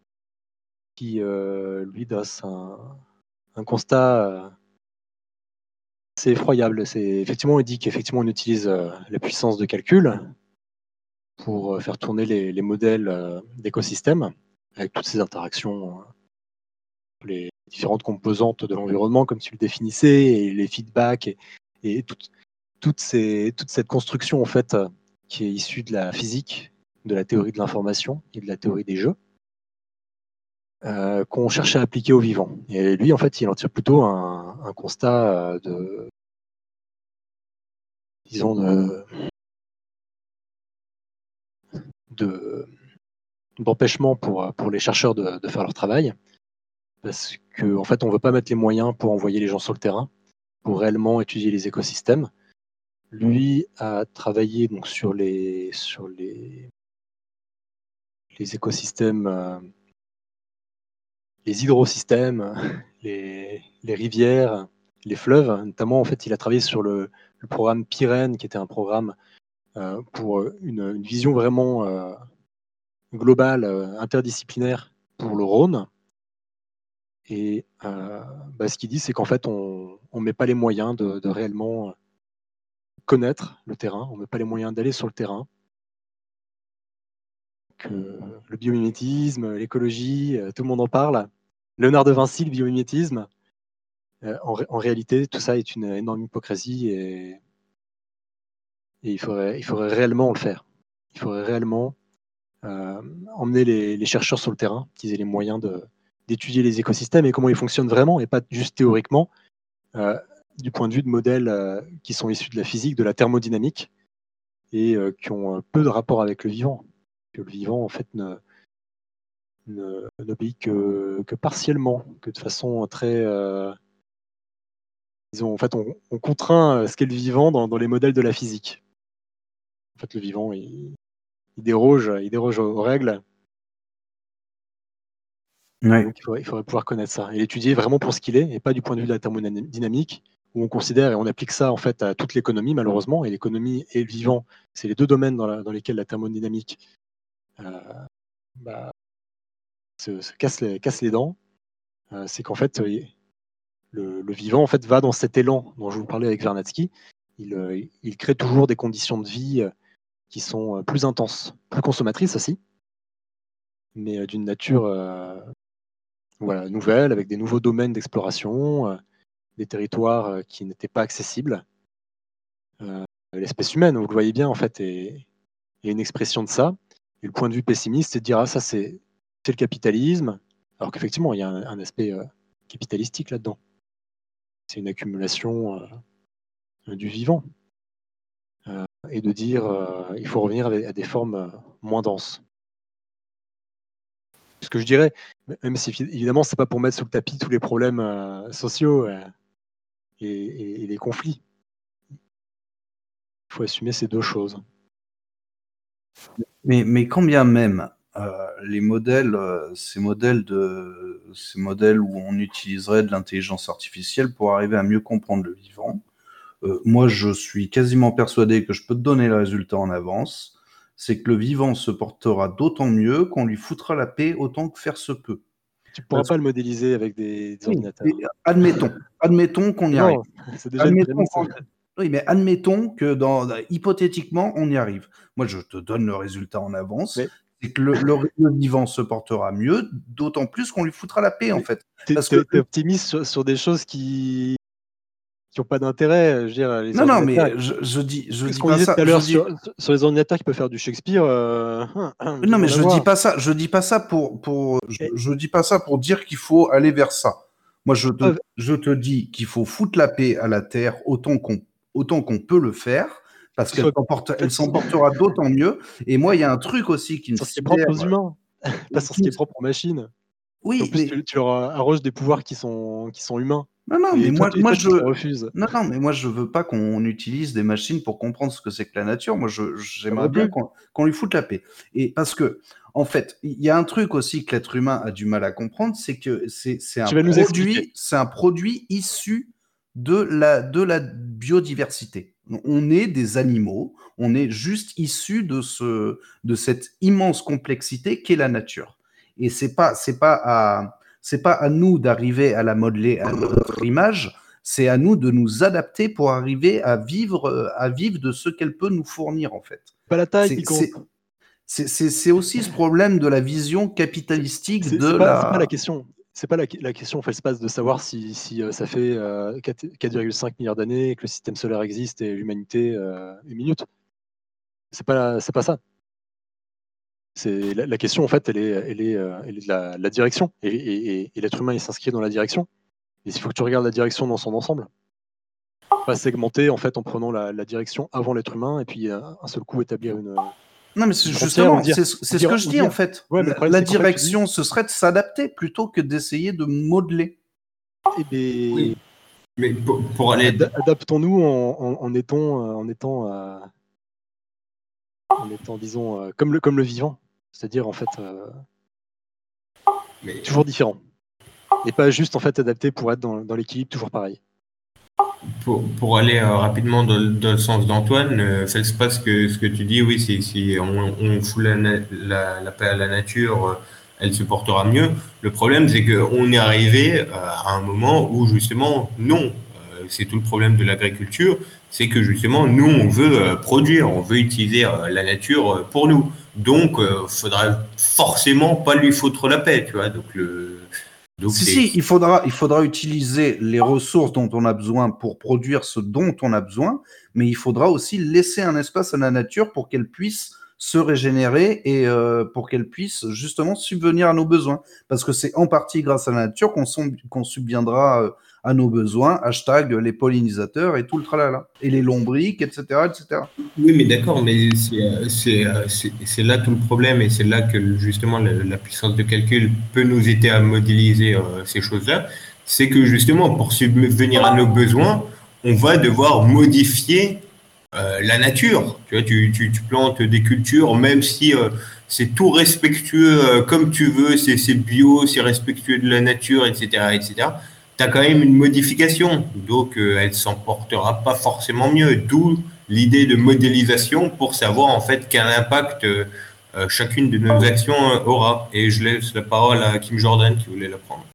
Speaker 1: qui, euh, lui, dresse un, un constat c'est effroyable. C'est, effectivement, il dit qu'effectivement, on utilise euh, la puissance de calcul pour euh, faire tourner les, les modèles euh, d'écosystèmes avec toutes ces interactions, euh, les différentes composantes de l'environnement, comme tu le définissais, et les feedbacks, et, et toute, toute, ces, toute cette construction en fait, euh, qui est issue de la physique, de la théorie de l'information et de la théorie des jeux, euh, qu'on cherche à appliquer au vivant. Et lui, en fait, il en tire plutôt un, un constat euh, de, disons, de, de, d'empêchement pour, pour les chercheurs de, de faire leur travail, parce qu'en en fait, on ne veut pas mettre les moyens pour envoyer les gens sur le terrain, pour réellement étudier les écosystèmes. Lui a travaillé donc, sur les, sur les, les écosystèmes, euh, les hydrosystèmes, les, les rivières, les fleuves. Notamment, en fait, il a travaillé sur le, le programme Pyrène, qui était un programme euh, pour une, une vision vraiment euh, globale, euh, interdisciplinaire pour le Rhône. Et euh, bah, ce qu'il dit, c'est qu'en fait, on ne met pas les moyens de, de réellement connaître le terrain, on ne met pas les moyens d'aller sur le terrain. Que le biomimétisme, l'écologie, euh, tout le monde en parle. Léonard de Vinci, le biomimétisme, euh, en, ré- en réalité, tout ça est une énorme hypocrisie et, et il, faudrait, il faudrait réellement le faire. Il faudrait réellement euh, emmener les, les chercheurs sur le terrain, qu'ils aient les moyens de, d'étudier les écosystèmes et comment ils fonctionnent vraiment, et pas juste théoriquement, euh, du point de vue de modèles euh, qui sont issus de la physique, de la thermodynamique, et euh, qui ont euh, peu de rapport avec le vivant. Que le vivant, en fait, ne, ne, n'obéit que, que partiellement, que de façon très... Euh, disons, en fait, on, on contraint ce qu'est le vivant dans, dans les modèles de la physique. En fait, le vivant, il, il déroge, il déroge aux, aux règles.
Speaker 6: Ouais.
Speaker 1: Donc, il faudrait, il faudrait pouvoir connaître ça et l'étudier vraiment pour ce qu'il est, et pas du point de vue de la thermodynamique, où on considère et on applique ça en fait à toute l'économie, malheureusement. Et l'économie et le vivant, c'est les deux domaines dans, la, dans lesquels la thermodynamique euh, bah, se, se casse, les, casse les dents. Euh, c'est qu'en fait, euh, le, le vivant en fait va dans cet élan dont je vous parlais avec Vernadsky. Il, euh, il crée toujours des conditions de vie euh, qui sont euh, plus intenses, plus consommatrices aussi, mais euh, d'une nature euh, voilà, nouvelle, avec des nouveaux domaines d'exploration, euh, des territoires euh, qui n'étaient pas accessibles. Euh, l'espèce humaine, vous le voyez bien, en fait, est, est une expression de ça. Et le point de vue pessimiste, c'est de dire, ah, ça, c'est, c'est le capitalisme, alors qu'effectivement, il y a un, un aspect euh, capitalistique là-dedans. C'est une accumulation euh, du vivant. Euh, et de dire, euh, il faut revenir à, à des formes euh, moins denses. Ce que je dirais, même si évidemment, c'est pas pour mettre sous le tapis tous les problèmes euh, sociaux euh, et, et, et les conflits. Il faut assumer ces deux choses.
Speaker 6: Mais, mais quand bien même, euh, les modèles, euh, ces modèles de, ces modèles où on utiliserait de l'intelligence artificielle pour arriver à mieux comprendre le vivant, euh, moi je suis quasiment persuadé que je peux te donner le résultat en avance, c'est que le vivant se portera d'autant mieux qu'on lui foutra la paix autant que faire se peut.
Speaker 1: Tu ne pourras
Speaker 6: Parce
Speaker 1: pas le modéliser avec des, des
Speaker 6: oui,
Speaker 1: ordinateurs.
Speaker 6: admettons, admettons qu'on y
Speaker 1: non,
Speaker 6: arrive.
Speaker 1: C'est déjà
Speaker 6: admettons
Speaker 1: une
Speaker 6: qu'on... Oui, mais admettons que dans, hypothétiquement, on y arrive. Moi, je te donne le résultat en avance. Mais... c'est que le, le, le vivant se portera mieux, d'autant plus qu'on lui foutra la paix, mais en fait.
Speaker 1: T'es,
Speaker 6: Parce
Speaker 1: t'es,
Speaker 6: que...
Speaker 1: t'es optimiste sur, sur des choses qui qui n'ont pas d'intérêt. Je veux dire, les
Speaker 6: non, non, mais je, je dis, je dis pas ça.
Speaker 1: Tout à l'heure
Speaker 6: dis...
Speaker 1: sur, sur les ordinateurs qui peuvent faire du Shakespeare. Euh,
Speaker 6: non, mais je dis pas ça. Je dis pas ça pour, pour je, Et... je dis pas ça pour dire qu'il faut aller vers ça. Moi, je te, je te dis qu'il faut foutre la paix à la Terre autant qu'on, autant qu'on peut le faire, parce qu'elle s'emporte, elle s'emportera d'autant mieux. Et moi, il y a un truc aussi qui me
Speaker 1: sur ce qui est propre aux humains, pas sur ce qui est propre aux machines.
Speaker 6: Oui,
Speaker 1: en plus, mais... tu, tu leur arroges des pouvoirs qui sont, qui sont humains.
Speaker 6: Non, non,
Speaker 1: et
Speaker 6: mais
Speaker 1: toi,
Speaker 6: moi, moi
Speaker 1: toi,
Speaker 6: je
Speaker 1: refuse.
Speaker 6: Non, non, mais moi, je veux pas qu'on utilise des machines pour comprendre ce que c'est que la nature. Moi, je, j'aimerais bien qu'on, qu'on lui foute la paix. Et parce que, en fait, il y a un truc aussi que l'être humain a du mal à comprendre, c'est que c'est, c'est un produit, c'est un produit issu de la, de la biodiversité. On est des animaux, on est juste issus de ce, de cette immense complexité qu'est la nature. Et c'est pas, c'est pas à, c'est pas à nous d'arriver à la modeler à notre image. C'est à nous de nous adapter pour arriver à vivre, à vivre de ce qu'elle peut nous fournir, en fait.
Speaker 1: Pas la taille
Speaker 6: C'est,
Speaker 1: qui compte.
Speaker 6: c'est, c'est, c'est, c'est aussi ce problème de la vision capitalistique
Speaker 1: C'est
Speaker 6: de
Speaker 1: c'est pas, c'est pas la
Speaker 6: la...
Speaker 1: question. C'est pas la, la question, en fait, c'est pas de savoir si, si euh, ça fait euh, quatre virgule cinq milliards d'années que le système solaire existe et l'humanité euh, est minute. C'est pas, c'est pas ça. C'est la, la question, en fait, elle est, elle est, euh, elle est de la, la direction. Et, et- et- et l'être humain, il s'inscrit dans la direction. Et il faut que tu regardes la direction dans son ensemble. Pas segmenter, en fait, en prenant la, la direction avant l'être humain et puis euh, un seul coup établir une,
Speaker 6: Non, mais c'est
Speaker 1: une frontière ou
Speaker 6: justement,
Speaker 1: dire,
Speaker 6: c'est,
Speaker 1: ou
Speaker 6: c'est ce
Speaker 1: dire-
Speaker 6: que
Speaker 1: ou
Speaker 6: je dis,
Speaker 1: dire-
Speaker 6: en fait.
Speaker 1: Ouais, mais le
Speaker 6: La,
Speaker 1: problème,
Speaker 6: la
Speaker 1: c'est qu'en fait, tu dis,
Speaker 6: direction, ce serait de s'adapter plutôt que d'essayer de modeler.
Speaker 1: eh ben,
Speaker 3: Oui, mais pour, pour aller.
Speaker 1: Ad- adaptons-nous en, en- en étant, euh, en étant, euh, en étant, disons, euh, comme le, comme le vivant, c'est-à-dire en fait euh,
Speaker 3: Mais
Speaker 1: toujours différent, et pas juste en fait adapté pour être dans, dans l'équilibre toujours pareil.
Speaker 3: pour, pour aller euh, rapidement dans, le- dans le sens d'Antoine, euh, ça se passe que ce que tu dis, oui, c'est si on, on fout la, na- la, la paix à la nature, euh, elle se portera mieux. Le problème, c'est qu'on est arrivé euh, à un moment où justement, non. Euh, c'est tout le problème de l'agriculture, c'est que justement, nous, on veut euh, produire, on veut utiliser euh, la nature euh, pour nous. Donc, euh, faudra forcément pas lui foutre la paix, tu vois. Donc, le, donc
Speaker 6: Si,
Speaker 3: c'est
Speaker 6: si, il faudra, il faudra utiliser les ressources dont on a besoin pour produire ce dont on a besoin, mais il faudra aussi laisser un espace à la nature pour qu'elle puisse se régénérer et euh, pour qu'elle puisse justement subvenir à nos besoins. Parce que c'est en partie grâce à la nature qu'on som- qu'on subviendra euh, à nos besoins, hashtag les pollinisateurs et tout le tralala, et les lombriques, et cetera, et cetera.
Speaker 3: Oui, mais d'accord, mais c'est euh, c'est, euh, c'est- c'est là tout le problème et c'est là que justement la, la puissance de calcul peut nous aider à modéliser euh, ces choses-là. C'est que justement pour subvenir à nos besoins, on va devoir modifier euh, la nature. Tu vois, tu, tu, tu plantes des cultures, même si euh, c'est tout respectueux euh, comme tu veux, c'est c'est bio, c'est respectueux de la nature, et cetera, et cetera. Tu as quand même une modification, donc euh, elle s'en portera pas forcément mieux. D'où l'idée de modélisation pour savoir en fait quel impact euh, euh, chacune de nos actions euh, aura. Et je laisse la parole à Kim Jordan qui voulait la prendre.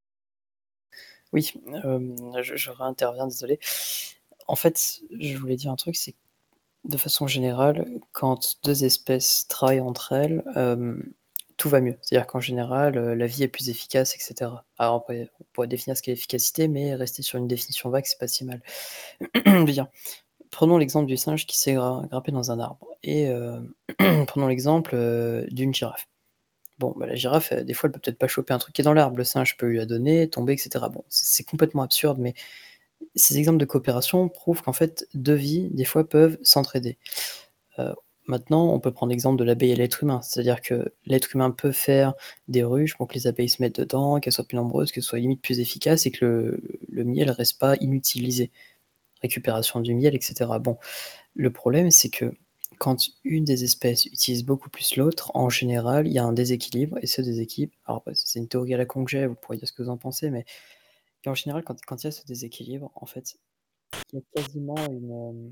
Speaker 5: Oui, euh, je, je réinterviens, désolé. En fait, je voulais dire un truc, c'est que de façon générale, quand deux espèces travaillent entre elles, euh, tout va mieux. C'est-à-dire qu'en général, euh, la vie est plus efficace, et cetera. Alors après, on pourrait définir ce qu'est l'efficacité, mais rester sur une définition vague, c'est pas si mal. Je veux dire, prenons l'exemple du singe qui s'est gra- grimpé dans un arbre. Et euh, prenons l'exemple euh, d'une girafe. Bon, bah, la girafe, euh, des fois, elle peut peut-être pas choper un truc qui est dans l'arbre. Le singe peut lui la donner, tomber, et cetera. Bon, c'est c'est complètement absurde, mais ces exemples de coopération prouvent qu'en fait, deux vies, des fois, peuvent s'entraider. Euh, maintenant, on peut prendre l'exemple de l'abeille et l'être humain. C'est-à-dire que l'être humain peut faire des ruches pour que les abeilles se mettent dedans, qu'elles soient plus nombreuses, qu'elles soient limite plus efficaces et que le, le miel ne reste pas inutilisé. Récupération du miel, et cetera. Bon, le problème, c'est que quand une des espèces utilise beaucoup plus l'autre, en général, il y a un déséquilibre, et ce déséquilibre, alors c'est une théorie à la con que j'ai, vous pourrez dire ce que vous en pensez, mais en général, quand, quand il y a ce déséquilibre, en fait, il y a quasiment une, euh,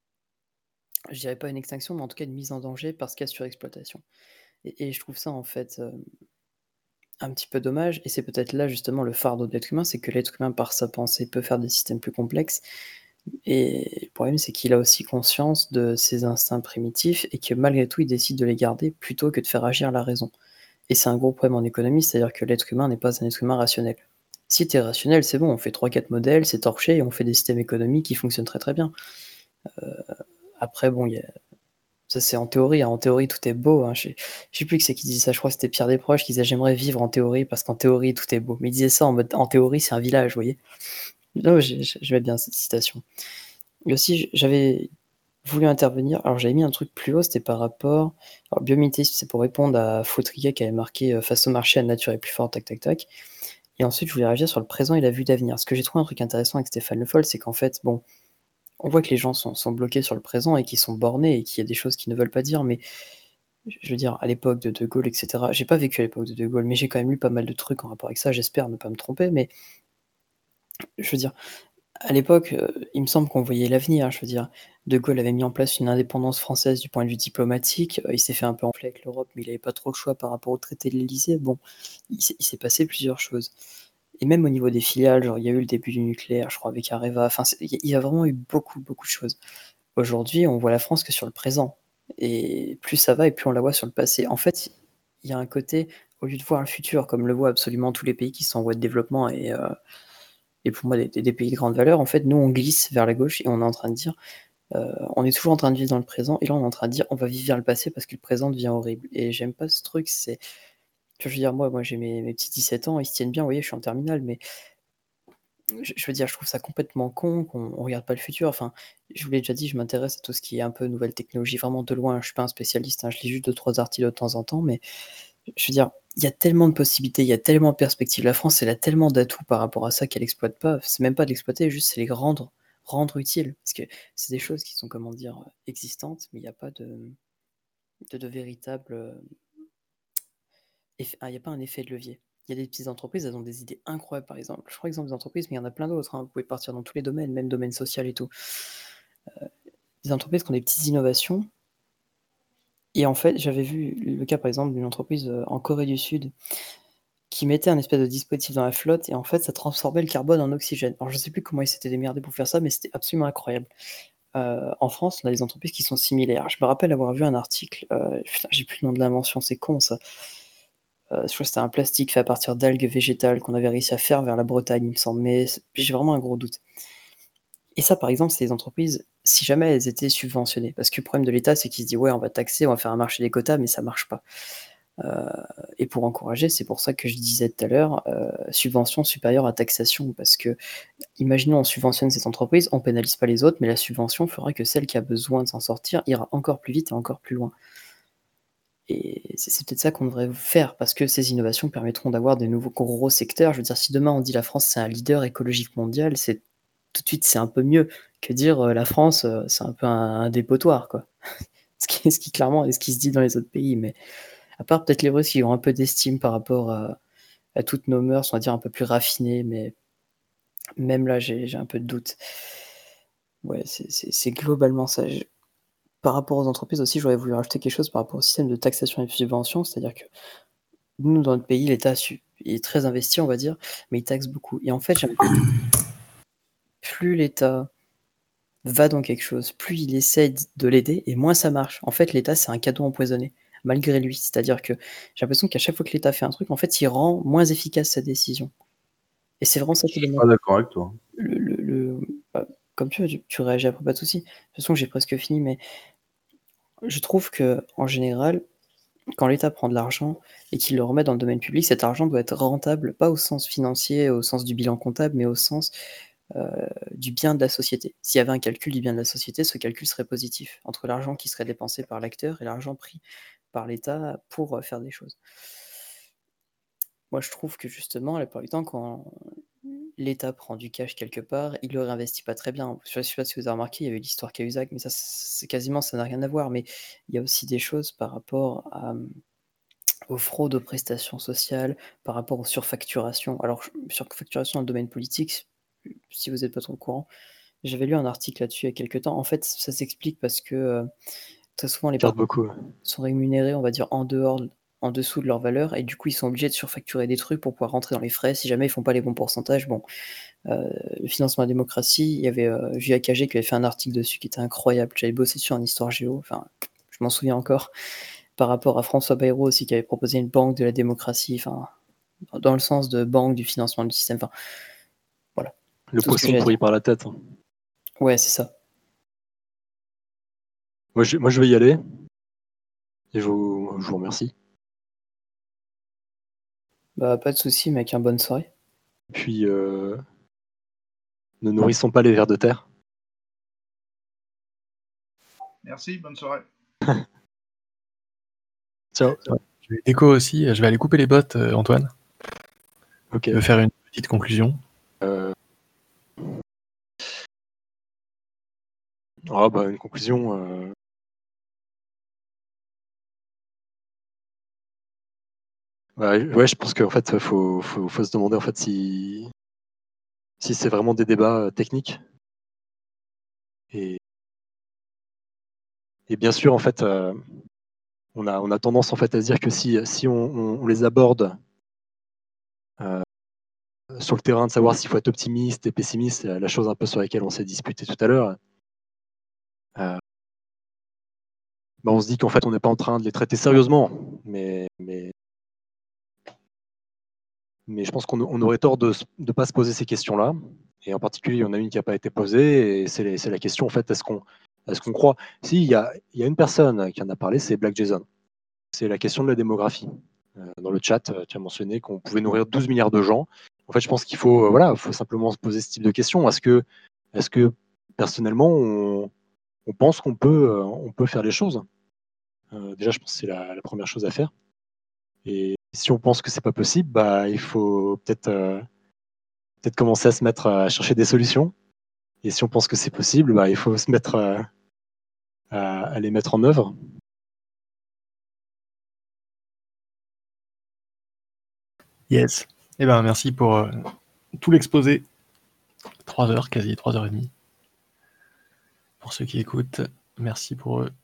Speaker 5: je dirais pas une extinction, mais en tout cas une mise en danger parce qu'il y a surexploitation. Et, et je trouve ça, en fait, euh, un petit peu dommage, et c'est peut-être là, justement, le fardeau de l'être humain, c'est que l'être humain, par sa pensée, peut faire des systèmes plus complexes, et le problème, c'est qu'il a aussi conscience de ses instincts primitifs et que malgré tout, il décide de les garder plutôt que de faire agir la raison. Et c'est un gros problème en économie, c'est-à-dire que l'être humain n'est pas un être humain rationnel. Si tu es rationnel, c'est bon, on fait trois quatre modèles, c'est torché et on fait des systèmes économiques qui fonctionnent très très bien. Euh, après, bon, y a... ça c'est en théorie, hein. En théorie tout est beau. Hein. Je ne sais plus qui c'est qui disait ça, je crois que c'était Pierre Desproges qui disait j'aimerais vivre en théorie parce qu'en théorie tout est beau. Mais il disait ça en mode en théorie c'est un village, vous voyez. Non, je vais bien cette citation. Et aussi, j'avais voulu intervenir, alors j'avais mis un truc plus haut, c'était par rapport, alors biomimétisme, c'est pour répondre à Fautriquet qui avait marqué euh, face au marché, la nature est plus forte, tac, tac, tac. Et ensuite, je voulais réagir sur le présent et la vue d'avenir. Ce que j'ai trouvé un truc intéressant avec Stéphane Le Foll, c'est qu'en fait, bon, on voit que les gens sont, sont bloqués sur le présent et qu'ils sont bornés et qu'il y a des choses qu'ils ne veulent pas dire, mais je veux dire, à l'époque de De Gaulle, et cetera, j'ai pas vécu à l'époque de De Gaulle, mais j'ai quand même lu pas mal de trucs en rapport avec ça, j'espère ne pas me tromper, mais je veux dire, à l'époque, euh, il me semble qu'on voyait l'avenir. Hein, je veux dire, De Gaulle avait mis en place une indépendance française du point de vue diplomatique. Euh, il s'est fait un peu enfler avec l'Europe, mais il n'avait pas trop le choix par rapport au traité de l'Élysée. Bon, il s'est, il s'est passé plusieurs choses. et même au niveau des filiales, genre il y a eu le début du nucléaire, je crois, avec Areva. Enfin, c'est- il y, a- il y a vraiment eu beaucoup, beaucoup de choses. Aujourd'hui, on voit la France que sur le présent. Et plus ça va, et plus on la voit sur le passé. En fait, il y a un côté, au lieu de voir le futur, comme le voient absolument tous les pays qui sont en voie de développement, et, euh, et pour moi des, des- des pays de grande valeur, en fait, nous, on glisse vers la gauche et on est en train de dire, euh, on est toujours en train de vivre dans le présent, et là, on est en train de dire, on va vivre vers le passé parce que le présent devient horrible. Et j'aime pas ce truc, c'est. Je veux dire, moi, moi j'ai mes, mes petits dix-sept ans, ils se tiennent bien, vous voyez, je suis en terminale, mais je, je veux dire, je trouve ça complètement con qu'on on regarde pas le futur. Enfin, je vous l'ai déjà dit, je m'intéresse à tout ce qui est un peu nouvelle technologie, vraiment de loin. Je suis pas un spécialiste, hein, je lis juste deux, trois articles de temps en temps, mais je veux dire, il y a tellement de possibilités, il y a tellement de perspectives. La France, elle a tellement d'atouts par rapport à ça qu'elle exploite pas. C'est même pas de l'exploiter, juste c'est les rendre, rendre utiles. Parce que c'est des choses qui sont, comment dire, existantes, mais il n'y a pas de, de, de véritable. euh, eff- ah, il n'y a pas un effet de levier. Il y a des petites entreprises, elles ont des idées incroyables, par exemple. Je prends l'exemple des entreprises, mais il y en a plein d'autres, hein. Vous pouvez partir dans tous les domaines, même domaine social et tout. Des entreprises qui ont des petites innovations. Et en fait, j'avais vu le cas, par exemple, d'une entreprise euh, en Corée du Sud qui mettait un espèce de dispositif dans la flotte et en fait, ça transformait le carbone en oxygène. Alors, je sais plus comment ils s'étaient démerdés pour faire ça, mais c'était absolument incroyable. Euh, en France, on a des entreprises qui sont similaires. Je me rappelle avoir vu un article, euh, putain, j'ai plus le nom de l'invention, c'est con ça. Euh, je crois que c'était un plastique fait à partir d'algues végétales qu'on avait réussi à faire vers la Bretagne, il me semble, mais c'est- j'ai vraiment un gros doute. Et ça, par exemple, c'est des entreprises, si jamais elles étaient subventionnées, parce que le problème de l'État, c'est qu'il se dit, ouais, on va taxer, on va faire un marché des quotas, mais ça marche pas. Euh, et pour encourager, c'est pour ça que je disais tout à l'heure, euh, subvention supérieure à taxation, parce que, imaginons, on subventionne cette entreprise, on pénalise pas les autres, mais la subvention fera que celle qui a besoin de s'en sortir ira encore plus vite et encore plus loin. Et c'est c'est peut-être ça qu'on devrait faire, parce que ces innovations permettront d'avoir des nouveaux gros secteurs. Je veux dire, si demain on dit la France c'est un leader écologique mondial, c'est tout de suite c'est un peu mieux que dire euh, la France euh, c'est un peu un, un dépotoir, quoi. Ce qui, ce qui clairement est ce qui se dit dans les autres pays, mais à part peut-être les Russes qui ont un peu d'estime par rapport à, à toutes nos mœurs, on va dire un peu plus raffinées, mais même là j'ai j'ai un peu de doute. Ouais, c'est c'est- c'est globalement ça. Je- Par rapport aux entreprises aussi, j'aurais voulu rajouter quelque chose par rapport au système de taxation et de subvention, c'est-à-dire que nous, dans notre pays, l'État su- est très investi, on va dire, mais il taxe beaucoup. Et en fait, j'ai l'impression que plus l'État va dans quelque chose, plus il essaie de l'aider, et moins ça marche. En fait, l'État, c'est un cadeau empoisonné, malgré lui. C'est-à-dire que j'ai l'impression qu'à chaque fois que l'État fait un truc, en fait, il rend moins efficace sa décision. Et c'est vraiment ça
Speaker 6: Je
Speaker 5: qui est
Speaker 6: suis
Speaker 5: dommage.
Speaker 6: pas d'accord avec toi.
Speaker 5: Le, le- le- bah, comme tu veux, tu, tu réagis après, pas de souci. De toute façon, j'ai presque fini, mais je trouve que en général, quand l'État prend de l'argent et qu'il le remet dans le domaine public, cet argent doit être rentable, pas au sens financier, au sens du bilan comptable, mais au sens euh, du bien de la société. S'il y avait un calcul du bien de la société, ce calcul serait positif, entre l'argent qui serait dépensé par l'acteur et l'argent pris par l'État pour euh, faire des choses. Moi, je trouve que justement, la plupart du temps, quand l'État prend du cash quelque part, il le réinvestit pas très bien. Je ne sais pas si vous avez remarqué, il y avait l'histoire Cahuzac, mais ça, c'est quasiment, ça n'a rien à voir. Mais il y a aussi des choses par rapport à, aux fraudes aux prestations sociales, par rapport aux surfacturations. Alors, surfacturation dans le domaine politique, si vous n'êtes pas trop au courant, j'avais lu un article là-dessus il y a quelques temps. En fait, ça s'explique parce que euh, très souvent, les
Speaker 1: Regarde
Speaker 5: partis
Speaker 1: beaucoup.
Speaker 5: sont rémunérés, on va dire, en dehors, en dessous de leur valeur, et du coup, ils sont obligés de surfacturer des trucs pour pouvoir rentrer dans les frais. Si jamais ils font pas les bons pourcentages, bon, euh, le financement de la démocratie, il y avait euh, J A K G qui avait fait un article dessus qui était incroyable. J'avais bossé sur en histoire géo, enfin, je m'en souviens encore. Par rapport à François Bayrou aussi, qui avait proposé une banque de la démocratie, enfin, dans le sens de banque du financement du système. Enfin, voilà,
Speaker 1: Le
Speaker 5: tout ce que
Speaker 1: poisson
Speaker 5: j'ai à
Speaker 1: pourri
Speaker 5: dire.
Speaker 1: par la tête. hein.
Speaker 5: Ouais, c'est ça.
Speaker 1: Moi je, moi, je vais y aller. Et je vous, je vous remercie.
Speaker 5: Bah, pas de souci, mec, un bonne soirée.
Speaker 1: Puis, euh, ne nourrissons pas les vers de terre.
Speaker 2: Merci, bonne soirée.
Speaker 1: Ciao.
Speaker 7: Ouais. Je vais déco aussi, je vais aller couper les bottes, euh, Antoine.
Speaker 1: Ok.
Speaker 7: Je vais faire une petite conclusion.
Speaker 1: Euh... Ah bah une conclusion. Euh... Bah, ouais, je pense qu'en fait, faut, faut, faut se demander en fait si, si c'est vraiment des débats euh, techniques. Et, et bien sûr, en fait, euh, on a, on a tendance en fait à se dire que si, si on, on, on les aborde euh, sur le terrain de savoir s'il faut être optimiste et pessimiste, la chose un peu sur laquelle on s'est disputé tout à l'heure. Euh, bah on se dit qu'en fait, on n'est pas en train de les traiter sérieusement, mais, mais, mais je pense qu'on on aurait tort de ne pas se poser ces questions-là. Et en particulier, il y en a une qui n'a pas été posée, et c'est, c'est la question, en fait, est-ce qu'on, est-ce qu'on croit? Si, il y a, il y a une personne qui en a parlé, c'est Black Jason. C'est la question de la démographie. Euh, dans le chat, tu as mentionné qu'on pouvait nourrir douze milliards de gens. En fait, je pense qu'il faut, euh, voilà, faut simplement se poser ce type de questions. Est-ce que, est-ce que personnellement, on, on pense qu'on peut, euh, on peut faire les choses? euh, Déjà, je pense que c'est la, la première chose à faire. Et si on pense que c'est pas possible, bah, il faut peut-être, euh, peut-être commencer à se mettre à chercher des solutions. Et si on pense que c'est possible, bah, il faut se mettre euh, à, à les mettre en œuvre.
Speaker 7: Yes. Eh ben, merci pour euh, tout l'exposé. Trois heures, quasi trois heures et demie. Pour ceux qui écoutent, merci pour eux.